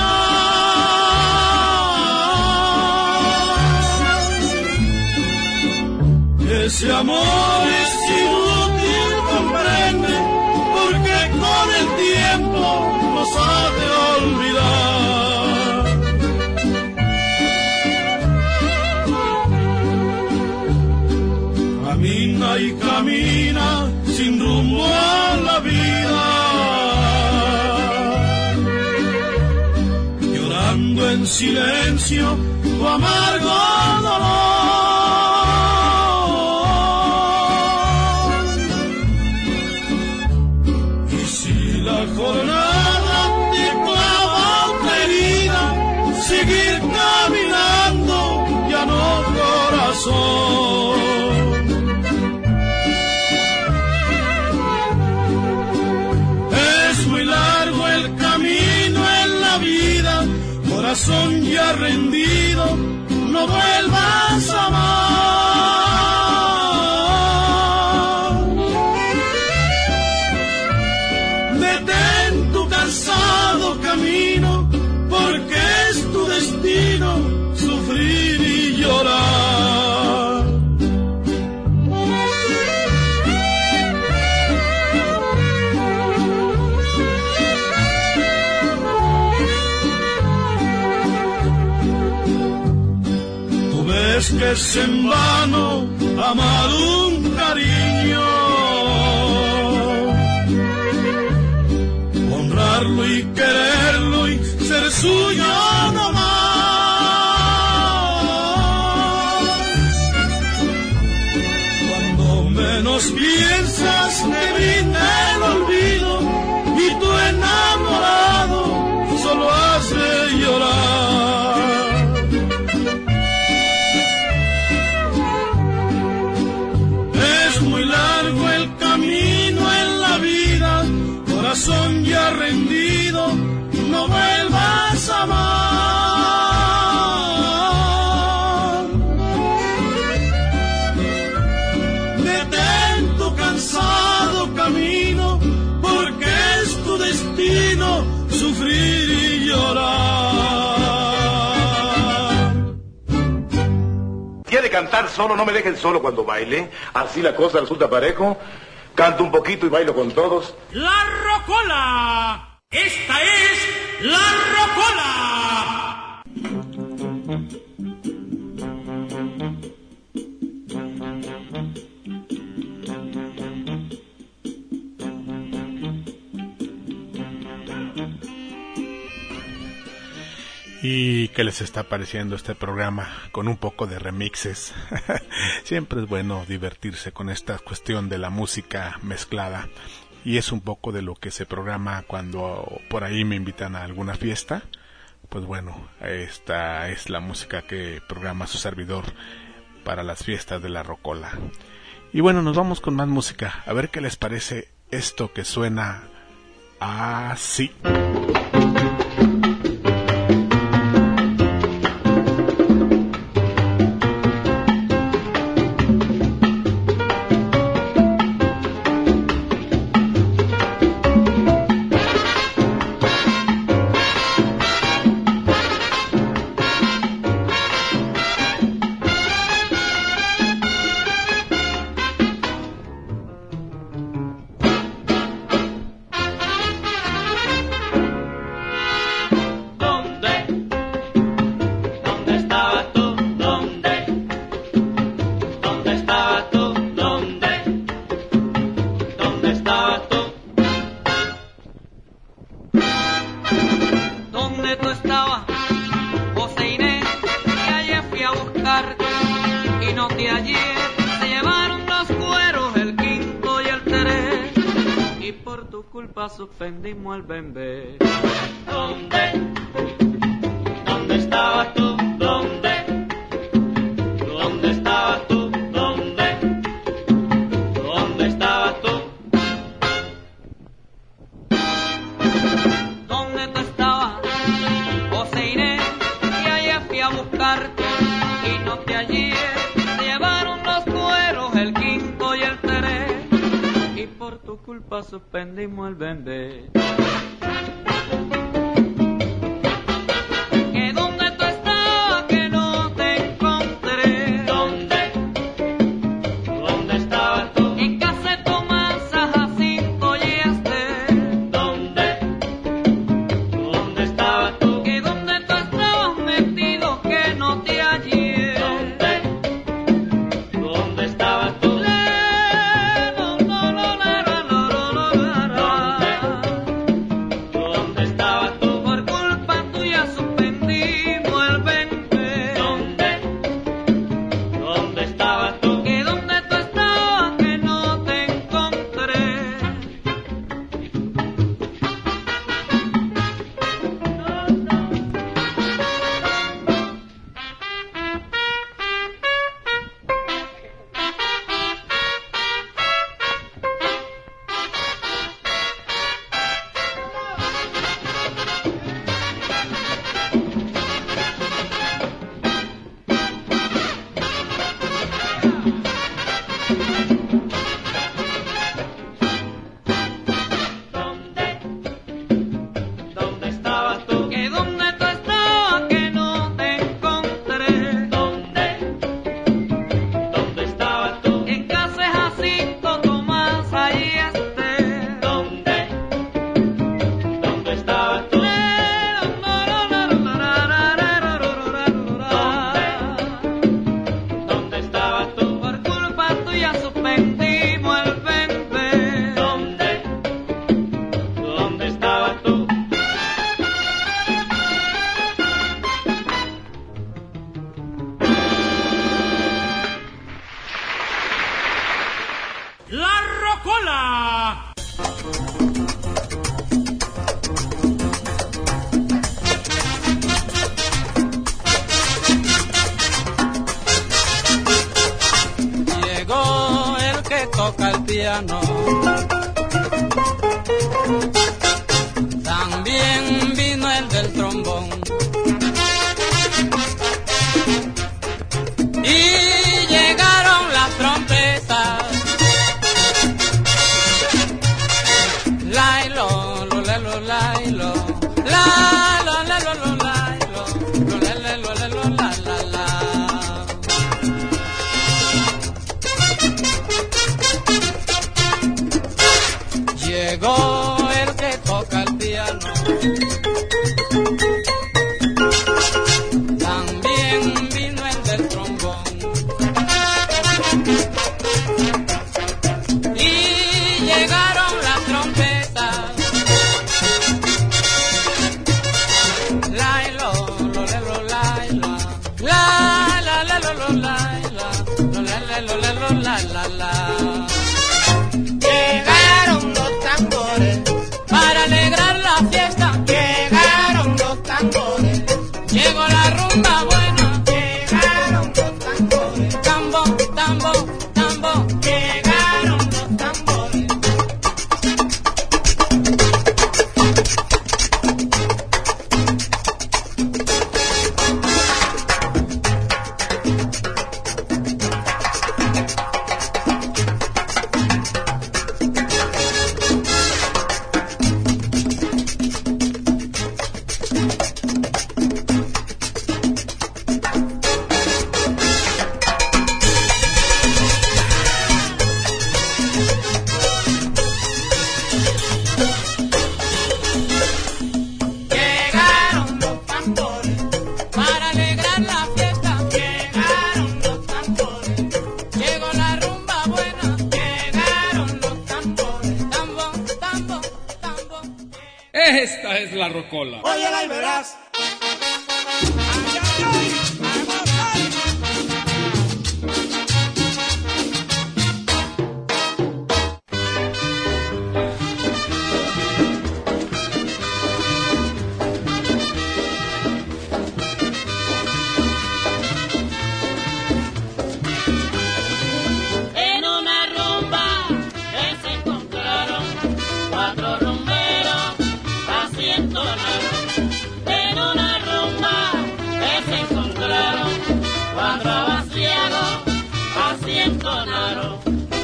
Ese amor es inútil, comprende, porque con el tiempo nos ha de olvidar. Camina y camina sin rumbo a la vida, llorando en silencio tu amargo dolor. Y si la jornada te clava otra herida, seguir caminando ya no, corazón. Corazón ya rendido, no vuelvas a amar. Detén tu cansado camino, porque es tu destino sufrir y llorar. Es que es en vano amar un cariño, honrarlo y quererlo y ser suyo nomás. Cuando menos piensas te brinda el olvido y tu enamorado solo hace llorar. Corazón ya rendido, no vuelvas a amar. sufrir y llorar. ¿Quiere cantar solo? No me dejen solo cuando baile. Así la cosa resulta parejo. Canto un poquito y bailo con todos. La Rocola. Esta es La Rocola. ¿Y qué les está pareciendo este programa con un poco de remixes? Siempre es bueno divertirse con esta cuestión de la música mezclada, y es un poco de lo que se programa cuando por ahí me invitan a alguna fiesta. Pues bueno, esta es la música que programa su servidor para las fiestas de la Rocola. Y bueno, nos vamos con más música, a ver qué les parece esto que suena así. Suspendimos el bembé. ¿Dónde? ¿Dónde estabas tú? ¿Dónde? ¿Dónde estabas tú? ¿Dónde? ¿Dónde estabas tú? ¿Dónde tú estabas? José Inés, y ayer fui a buscarte y no te hallé. Se llevaron los cueros, el quinto y el teré, y por tu culpa suspendimos el bembé. Que dónde tú estabas que no te encontré. ¿Dónde? ¿Dónde estabas tú? En casa de Tomás, Jacinto y Esther. ¿Dónde? ¿Dónde estabas tú? Que dónde tú estabas metido que no te hallé. ¿Dónde? ¿Dónde estabas tú? También vino el del trombón y llegaron las trompetas. Lailo, lo, lelo, lailo, Esta es la rocola. Óyela y verás. En una rumba que se encontraron cuatro rumberos así entonaron. En una rumba que se encontraron cuatro vaciados así entonaron.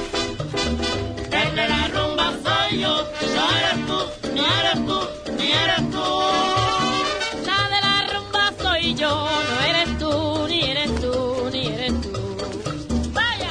El de la rumba soy yo, no eres tú, ni eres tú, ni eres tú. La de la rumba soy yo, no eres tú, ni eres tú, ni eres tú. Vaya,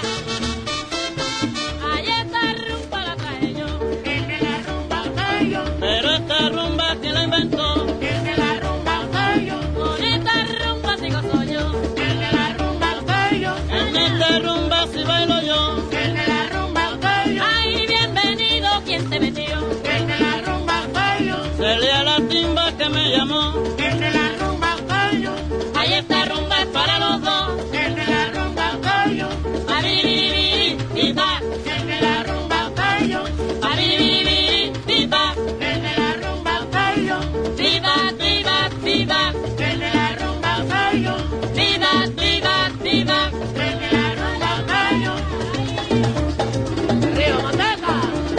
ahí esta rumba la traje yo. El de la rumba soy yo. Pero esta rumba que la inventó. El de la rumba soy yo. Con esta rumba sigo soy yo. El de la rumba soy yo. En esta rumba si bailo yo. El de la rumba soy yo. Ay, bienvenido, ¿quién te metió? El de la rumba soy yo. Se lea la timba que me llamó. El de la rumba soy yo. Ahí esta rumba es para los dos. El de la rumba soy yo. Abiribiri, pipa. El de la rumba soy yo. Abiribiri, pipa. El de la rumba soy yo. Viva, viva, viva. El de la rumba soy yo. Viva, viva, viva. El de la rumba soy yo. Río Manteca.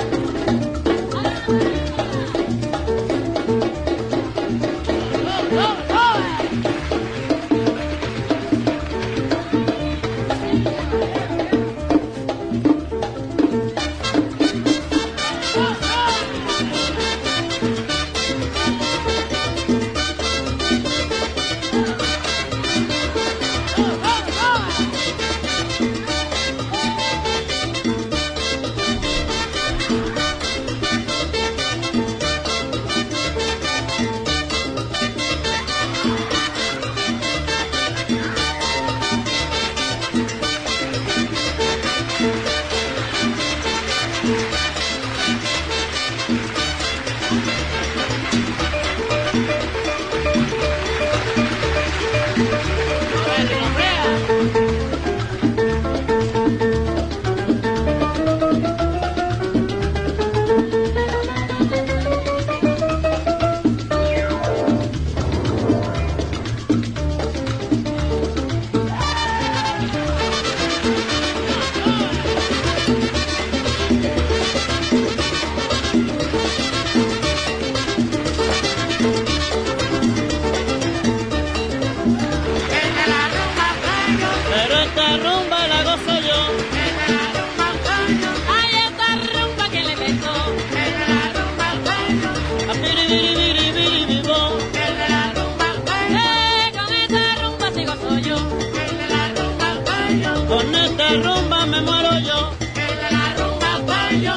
Pero esta rumba la gozo yo. El de la rumba soy yo. Ay, esta rumba que le inventó. El de la rumba soy yo. A piribiribiribiribibo. El de la rumba soy yo. Eh, con esta rumba sigo soy yo. El de la rumba soy yo. Con esta rumba me muero yo. El de la rumba soy yo.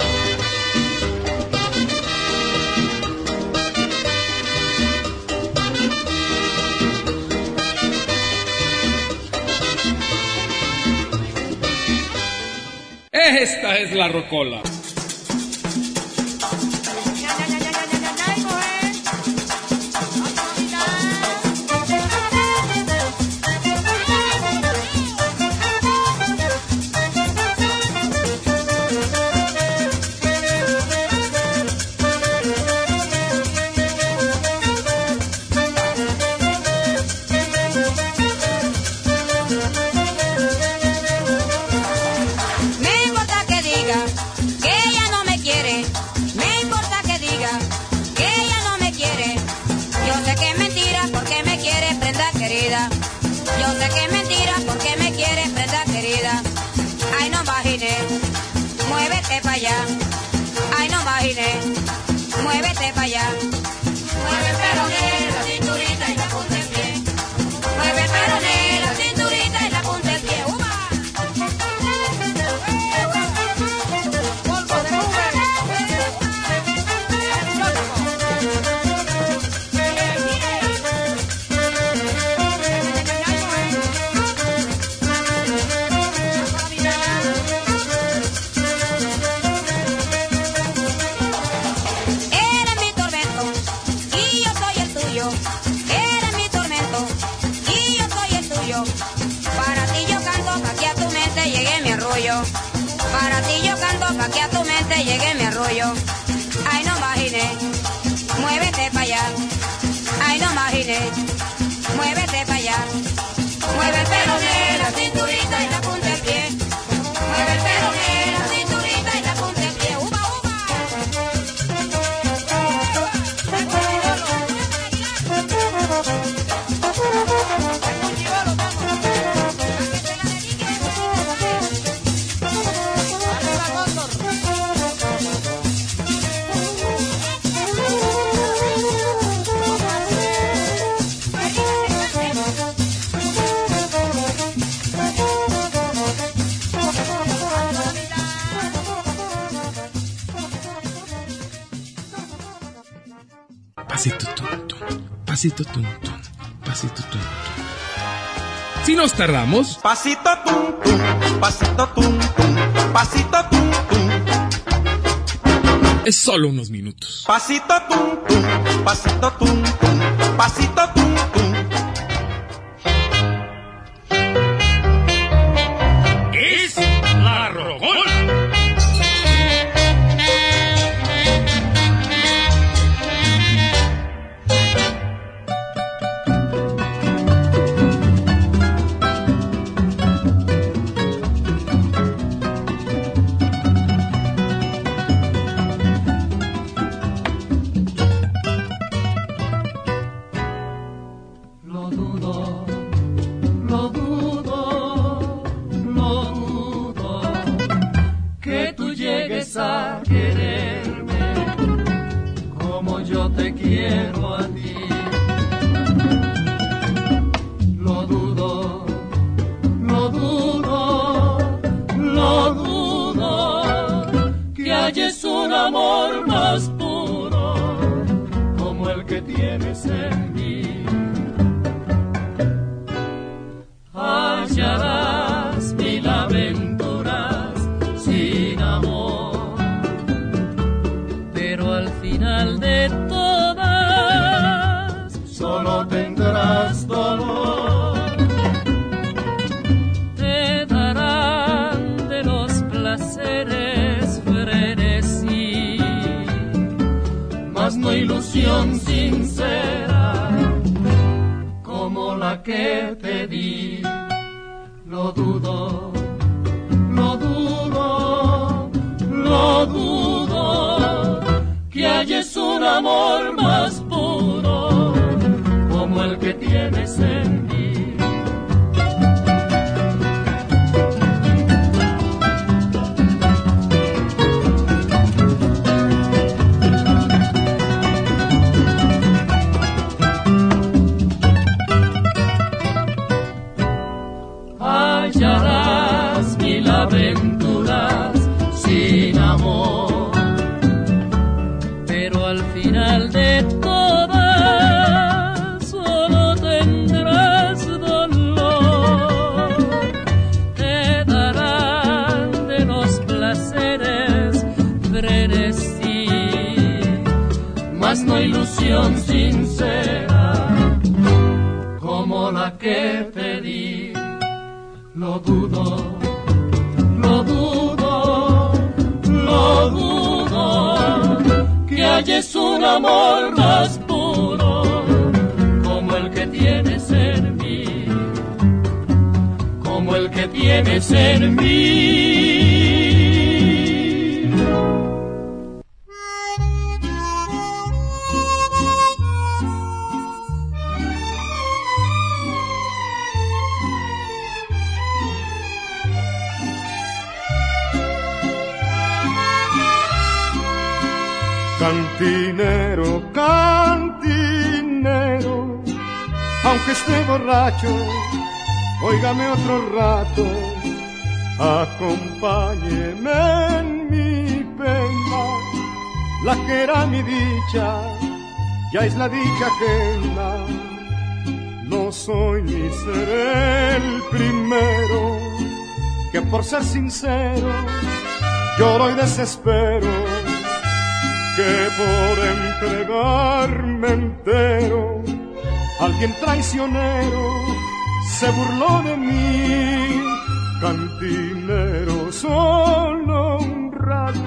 Esta es la rocola. Me importa que diga que ella no me quiere. Me importa que diga que ella no me quiere. Yo sé que es mentira porque me quiere, prenda querida. Yo sé que es mentira porque me quiere, prenda querida. Ay, no imaginé, muévete para allá. Ay, no imaginé, muévete para allá. Mueve el peroné, la cinturita y la punta del pie. Mueve el peroné, la cinturita y la punta del pie. ¡Uva! Eres mi tormento, pa' que a tu mente llegue mi arroyo. Ay, no imaginé, muévete pa' allá. Ay, no imaginé, muévete pa' allá. Mueve el peroné, la cinturita y la punta del pie. Mueve el peroné, la cinturita y la punta del pie. ¡Uba, Pasito tun, tun, pasito tun, tun, pasito tun, tun. Si nos tardamos, pasito tun, tun, pasito tun, tun, pasito tun, tun. Es solo unos minutos. Pasito tun, tun, pasito tun, tun, pasito tun, tun. Es la rocola. A quererme como yo te quiero a ti. Lo dudo, lo dudo, lo dudo, que halles un amor más puro como el que tienes en mí. Hallarás mil aventuras sin amor, al final de todas solo tendrás dolor. Te darán de los placeres frenesí, mas no ilusión sincera como la que te di. Lo dudo, lo dudo, lo dudo, que halles un amor más puro como el que tienes en mí. Hallarás mil aventuras sin amor, al final de todas solo tendrás dolor. Te darán de los placeres frenesí, mas no ilusión sincera como la que te di. Lo dudo, lo dudo, lo dudo, que halles un amor más puro como el que tienes en mí, como el que tienes en mí. Cantinero, cantinero, aunque esté borracho, óigame otro rato, acompáñeme en mi pena, la que era mi dicha, ya es la dicha ajena. No soy ni seré el primero, que por ser sincero, lloro y desespero, que por entregarme entero, alguien traicionero se burló de mí. Cantinero, solo un rato,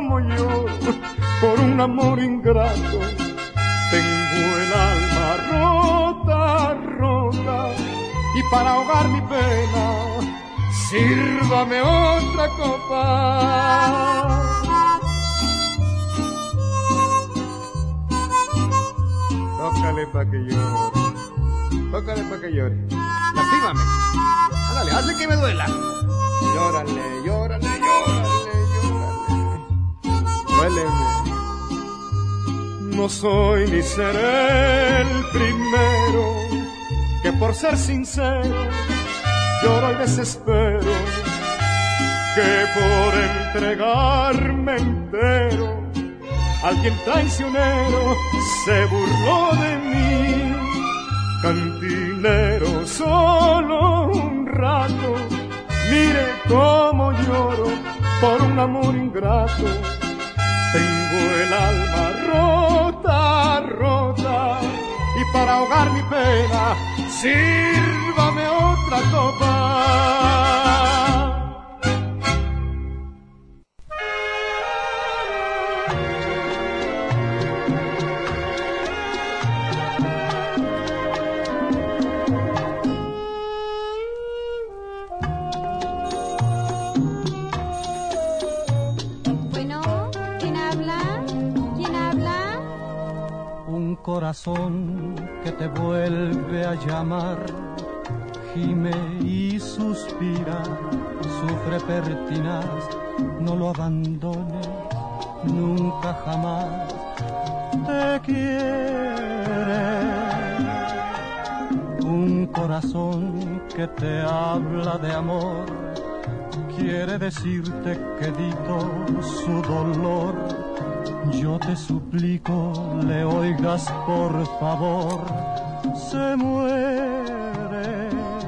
como lloro por un amor ingrato. Tengo el alma rota, rota, y para ahogar mi pena, sírvame otra copa. Tócale pa' que llore, tócale pa' que llore. Lastímame, ándale, hazle que me duela. Llórale, llórale, llórale, llórale. Duéleme. No soy ni seré el primero que por ser sincero lloro y desespero, que por entregarme entero alguien traicionero se burló de mí. Cantinero, solo un rato, mire cómo lloro por un amor ingrato. Tengo el alma rota, rota, y para ahogar mi pena, sírvame otra copa. Corazón que te vuelve a llamar, gime y suspira, sufre pertinaz, no lo abandones nunca jamás, te quiere. Un corazón que te habla de amor, quiere decirte que dito su dolor. Yo te suplico, le oigas por favor, se muere.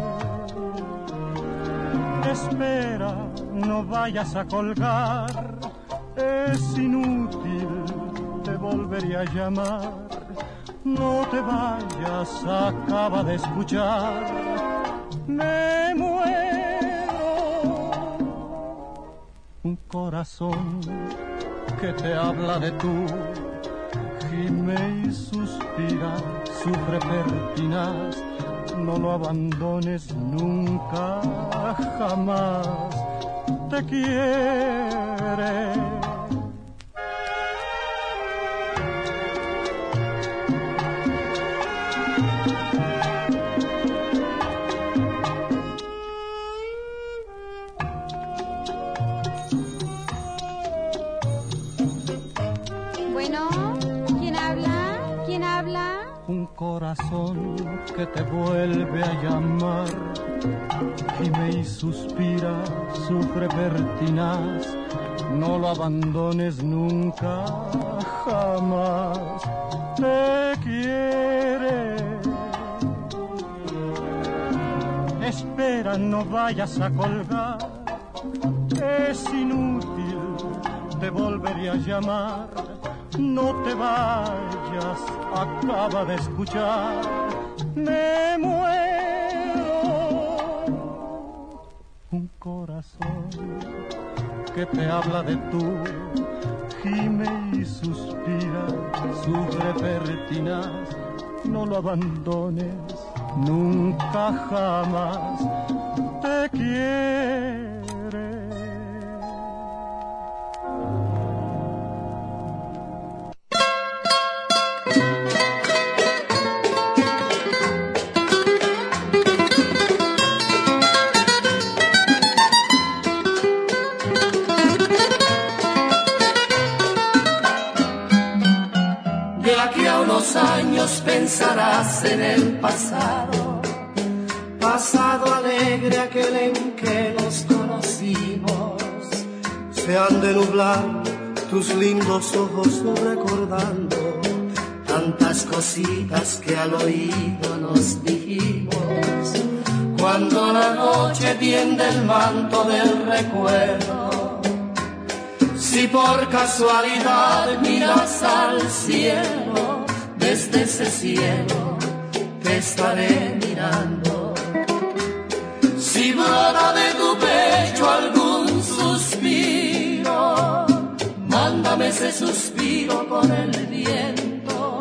Espera, no vayas a colgar, es inútil, te volveré a llamar. No te vayas, acaba de escuchar, me muero. Un corazón que te habla de tú, gime y suspira, sufre pertinaz, no lo abandones nunca, jamás, te quiere. Corazón que te vuelve a llamar, gime y suspira, sufre pertinaz, no lo abandones nunca, jamás, te quiere. Espera, no vayas a colgar, es inútil, te volveré a llamar. No te vayas, acaba de escuchar, me muero. Un corazón que te habla de tú, gime y suspira, sufre pertinaz, no lo abandones nunca jamás, te quiere. Años pensarás en el pasado, pasado alegre aquel en que nos conocimos. Se han de nublar tus lindos ojos recordando tantas cositas que al oído nos dijimos. Cuando la noche tiende el manto del recuerdo, si por casualidad miras al cielo, desde ese cielo te estaré mirando. Si brota de tu pecho algún suspiro, ese suspiro con el viento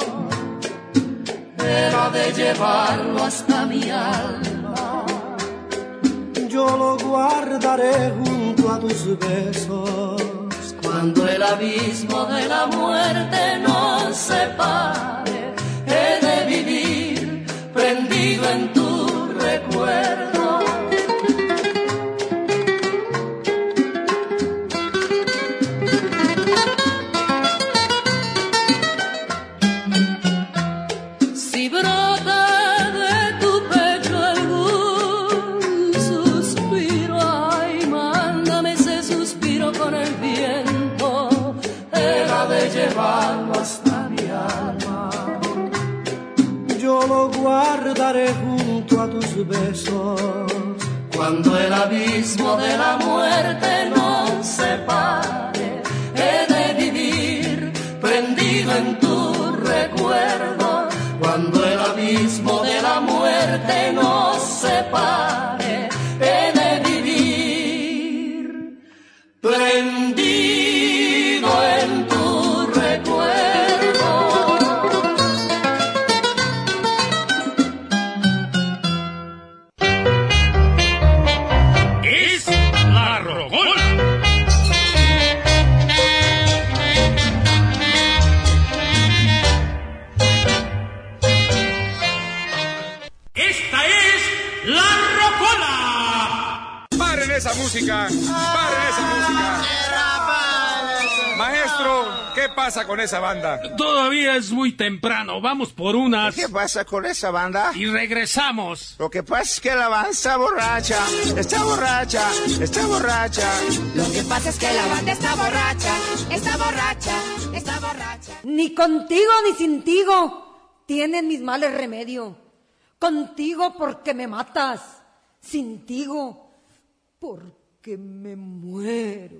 era de llevarlo hasta mi alma. Yo lo guardaré junto a tus besos cuando el abismo de la muerte nos separe. He de vivir prendido en tu recuerdo. Si brota de tu pecho algún suspiro, ay, mándame ese suspiro con el viento, era de llevarlo hasta mi alma. Yo lo guardaré junto a tus besos cuando el abismo de la muerte nos separe. He de vivir prendido en tu recuerdo cuando el abismo de la muerte nos separe. He de vivir prendido en tu recuerdo. Es la rocola. Esta es la rocola. ¡Paren esa música! ¡Paren esa música! Maestro, ¿qué pasa con esa banda? Todavía es muy temprano, vamos por unas. ¿Qué pasa con esa banda? Y regresamos. Lo que pasa es que la banda está borracha, está borracha, está borracha. Lo que pasa es que la banda está borracha, está borracha, está borracha. Ni contigo ni sintigo tienen mis males remedio. Contigo porque me matas, sintigo porque me muero.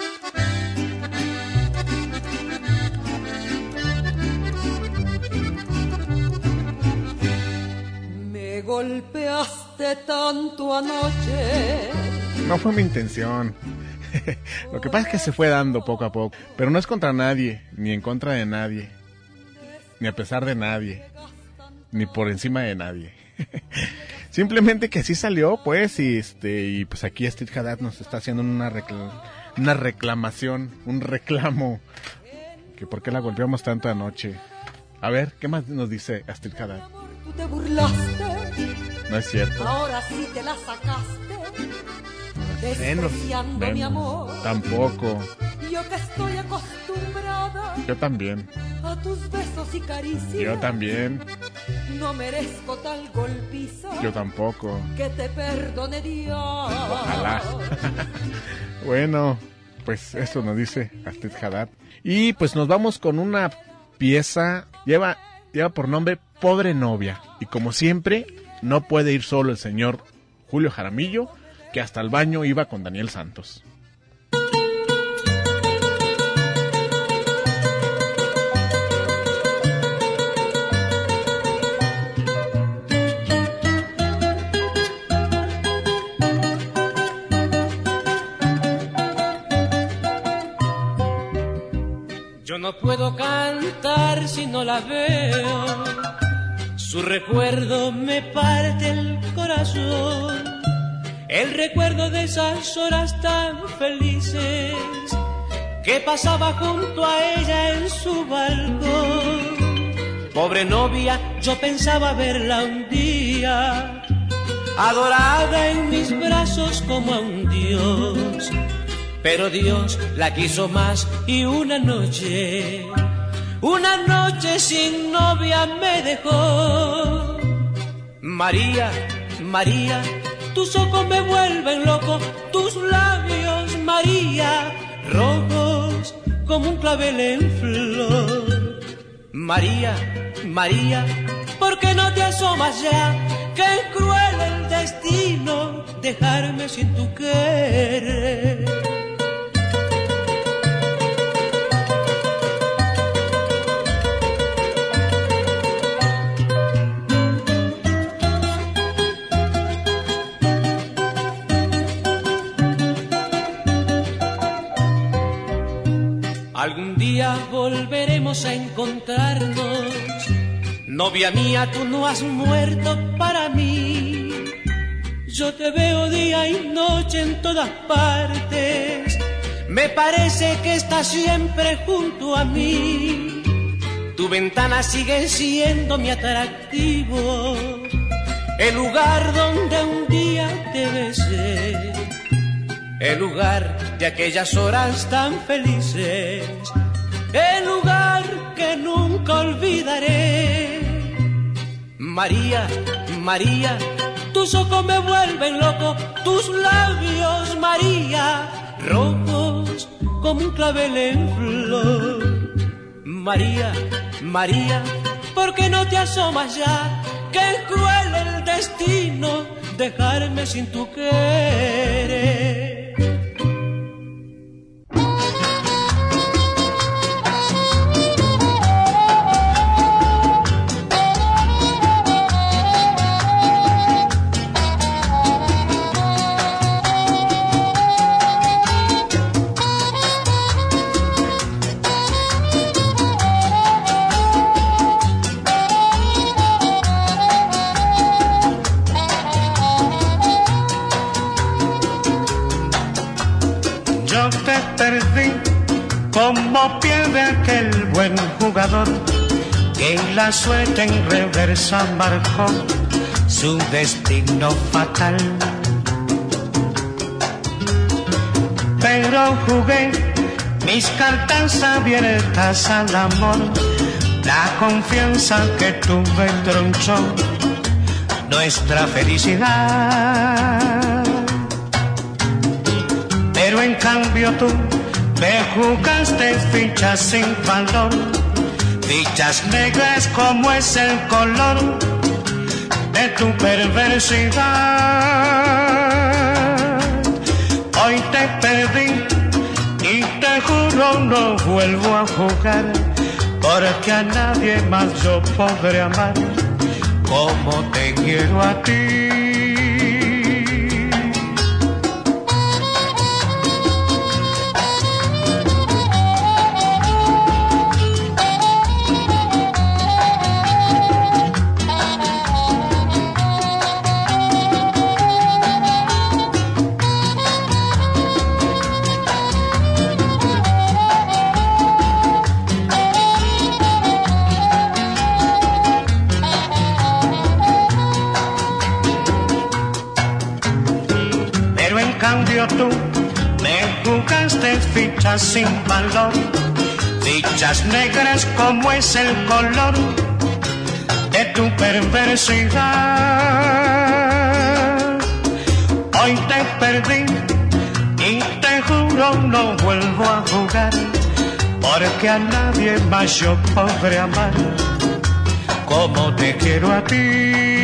Me golpeaste tanto anoche. No fue mi intención. Lo que pasa es que se fue dando poco a poco. Pero no es contra nadie, ni en contra de nadie, ni a pesar de nadie, ni por encima de nadie. Simplemente que así salió, pues, y este y pues aquí Astrid Haddad nos está haciendo una recl- una reclamación, un reclamo, que por qué la golpeamos tanto anoche. A ver, ¿qué más nos dice Astrid Haddad? Tú te burlaste, No es cierto. ahora sí te la sacaste, despreciando Menos. mi amor. Tampoco. Yo que estoy acostumbrada Yo también. a tus besos y caricias. Yo también. No merezco tal golpiza. Yo tampoco. Que te perdone Dios. Ojalá. Bueno, pues esto nos dice Astrid Haddad. Y pues nos vamos con una pieza. Lleva, lleva por nombre Pobre Novia. Y como siempre, no puede ir solo el señor Julio Jaramillo, que hasta el baño iba con Daniel Santos. Yo no puedo cantar si no la veo, su recuerdo me parte el corazón, el recuerdo de esas horas tan felices que pasaba junto a ella en su balcón. Pobre novia, yo pensaba verla un día, adorada en mis brazos como a un dios. Pero Dios la quiso más y una noche, una noche sin novia me dejó. María, María, tus ojos me vuelven loco, tus labios, María, rojos como un clavel en flor. María, María, ¿por qué no te asomas ya? Qué cruel el destino dejarme sin tu querer. algún día volveremos a encontrarnos. Novia mía, tú no has muerto para mí. Yo te veo día y noche en todas partes. Me parece que estás siempre junto a mí. Tu ventana sigue siendo mi atractivo, el lugar donde un día te besé, el lugar de aquellas horas tan felices, el lugar que nunca olvidaré. María, María, tus ojos me vuelven loco, tus labios, María, rojos como un clavel en flor. María, María, ¿por qué no te asomas ya? Que es cruel el destino dejarme sin tu querer. Como pierde aquel buen jugador que la suerte en reversa marcó su destino fatal. Pero jugué mis cartas abiertas al amor, la confianza que tuve tronchó nuestra felicidad. Pero en cambio tú me jugaste fichas sin valor, fichas negras como es el color de tu perversidad. Hoy te perdí y te juro no vuelvo a jugar, porque a nadie más yo podré amar como te quiero a ti. Tú me jugaste fichas sin valor, fichas negras como es el color de tu perversidad. Hoy te perdí y te juro no vuelvo a jugar, porque a nadie más yo podré amar como te quiero a ti.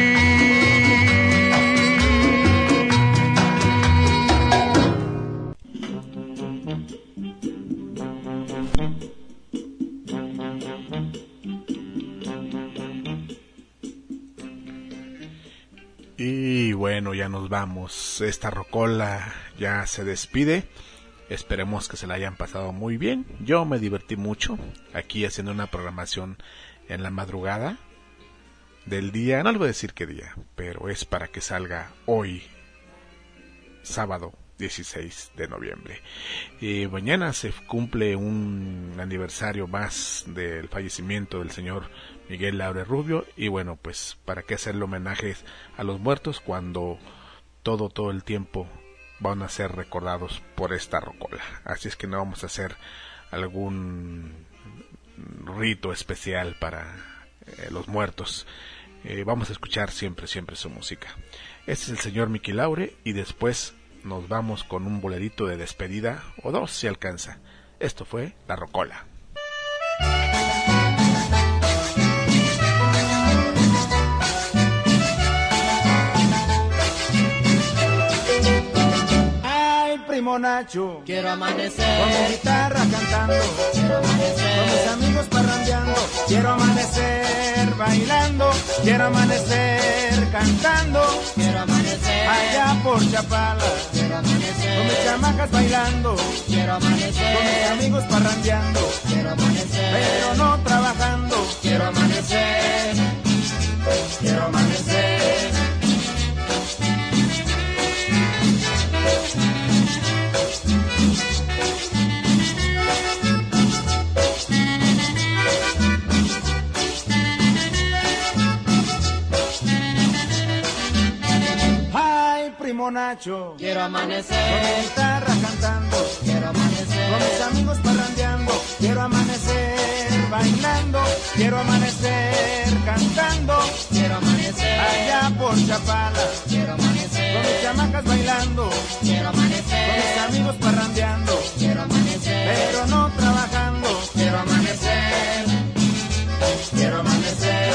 Y bueno, ya nos vamos. Esta rocola ya se despide. Esperemos que se la hayan pasado muy bien. Yo me divertí mucho aquí haciendo una programación en la madrugada del día. No les voy a decir qué día, pero es para que salga hoy, sábado dieciséis de noviembre. Y mañana se cumple un aniversario más del fallecimiento del señor Miguel Laure Rubio, y bueno, pues para qué hacerle homenajes a los muertos cuando todo, todo el tiempo van a ser recordados por esta rocola. Así es que no vamos a hacer algún rito especial para eh, los muertos. Eh, vamos a escuchar siempre, siempre su música. Este es el señor Miki Laure, y después nos vamos con un bolerito de despedida, o dos si alcanza. Esto fue La Rocola. Primo Nacho, quiero amanecer con mi guitarra cantando, quiero amanecer con mis amigos parrandeando, quiero amanecer bailando, quiero amanecer cantando, quiero amanecer allá por Chapala, quiero amanecer con mis chamacas bailando, quiero amanecer con mis amigos parrandeando, Nacho. Quiero amanecer. Con mi guitarra cantando. Quiero amanecer. Con mis amigos parrandeando. Quiero amanecer bailando. Quiero amanecer cantando. Quiero amanecer. Allá por Chapala. Quiero amanecer. Con mis chamacas bailando. Quiero amanecer. Con mis amigos parrandeando. Quiero amanecer. Pero no trabajando. Quiero amanecer. Quiero amanecer.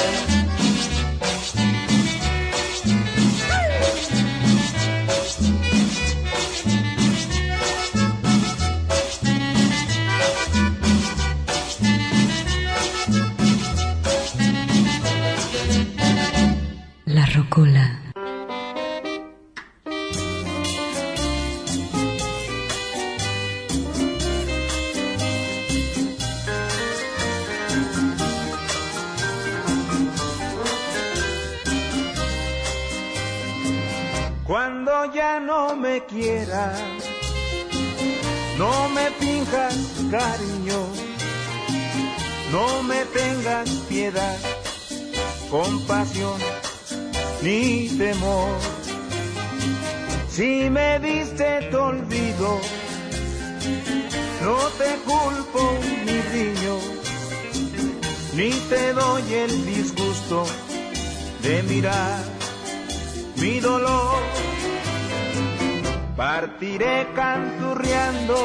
La Rocola. Cuando ya no me quieras, no me finjas cariño, no me tengas piedad, compasión ni temor. Si me diste te olvido, no te culpo mi riño, ni te doy el disgusto de mirar mi dolor. Partiré canturreando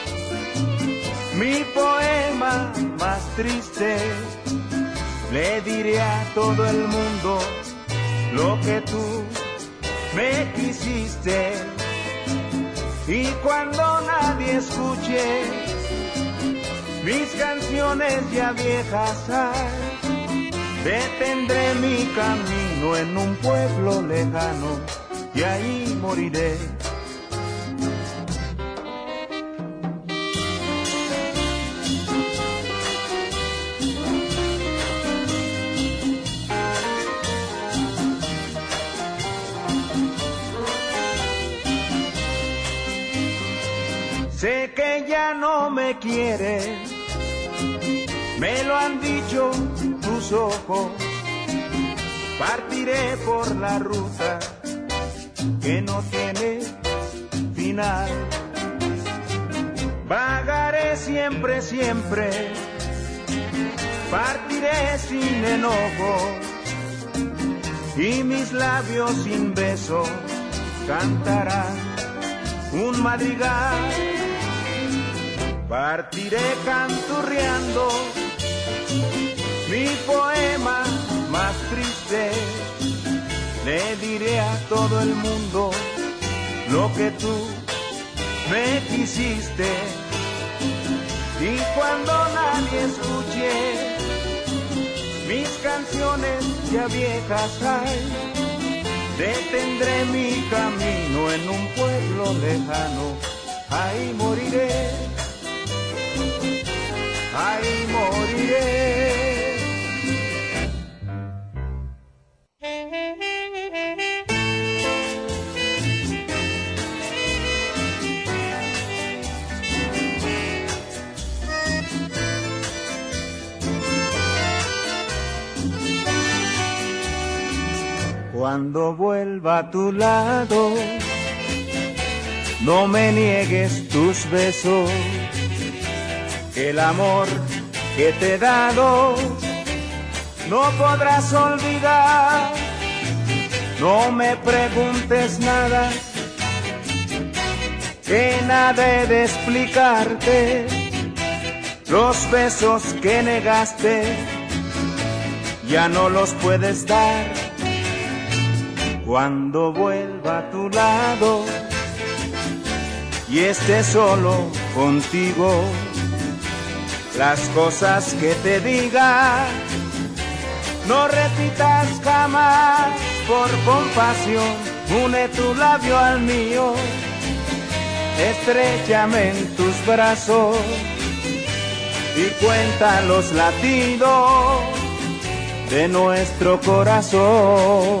mi poema más triste, le diré a todo el mundo lo que tú me quisiste. Y cuando nadie escuche mis canciones ya viejas, ay, detendré mi camino en un pueblo lejano y ahí moriré. Sé que ya no me quieres, me lo han dicho tus ojos. Partiré por la ruta que no tiene final. Vagaré siempre, siempre, partiré sin enojo, y mis labios sin beso cantarán un madrigal. Partiré canturreando mi poema más triste, le diré a todo el mundo lo que tú me quisiste. Y cuando nadie escuche mis canciones ya viejas, ay, detendré mi camino en un pueblo lejano, ahí moriré, ahí moriré. Cuando vuelva a tu lado, no me niegues tus besos, que el amor que te he dado no podrás olvidar. No me preguntes nada, que nada he de explicarte. Los besos que negaste ya no los puedes dar. Cuando vuelva a tu lado y esté solo contigo, las cosas que te diga no repitas jamás. Por compasión, une tu labio al mío, estréchame en tus brazos y cuenta los latidos de nuestro corazón.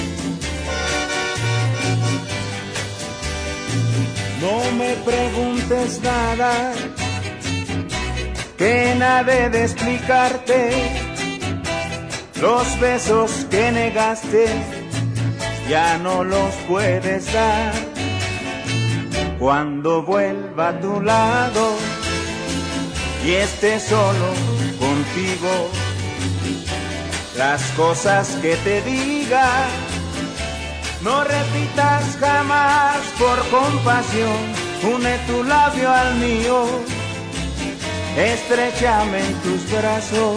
No me preguntes sientes nada, que nada de explicarte. Los besos que negaste ya no los puedes dar. Cuando vuelva a tu lado y esté solo contigo, las cosas que te diga no repitas jamás. Por compasión, une tu labio al mío, estrechame en tus brazos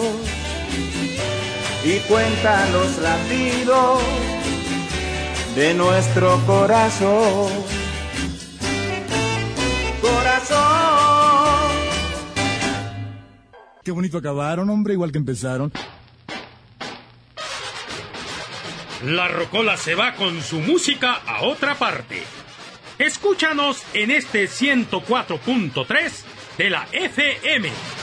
y cuenta los latidos de nuestro corazón. Corazón. Qué bonito acabaron, hombre, igual que empezaron. La Rocola se va con su música a otra parte. Escúchanos en este ciento cuatro punto tres de la F M.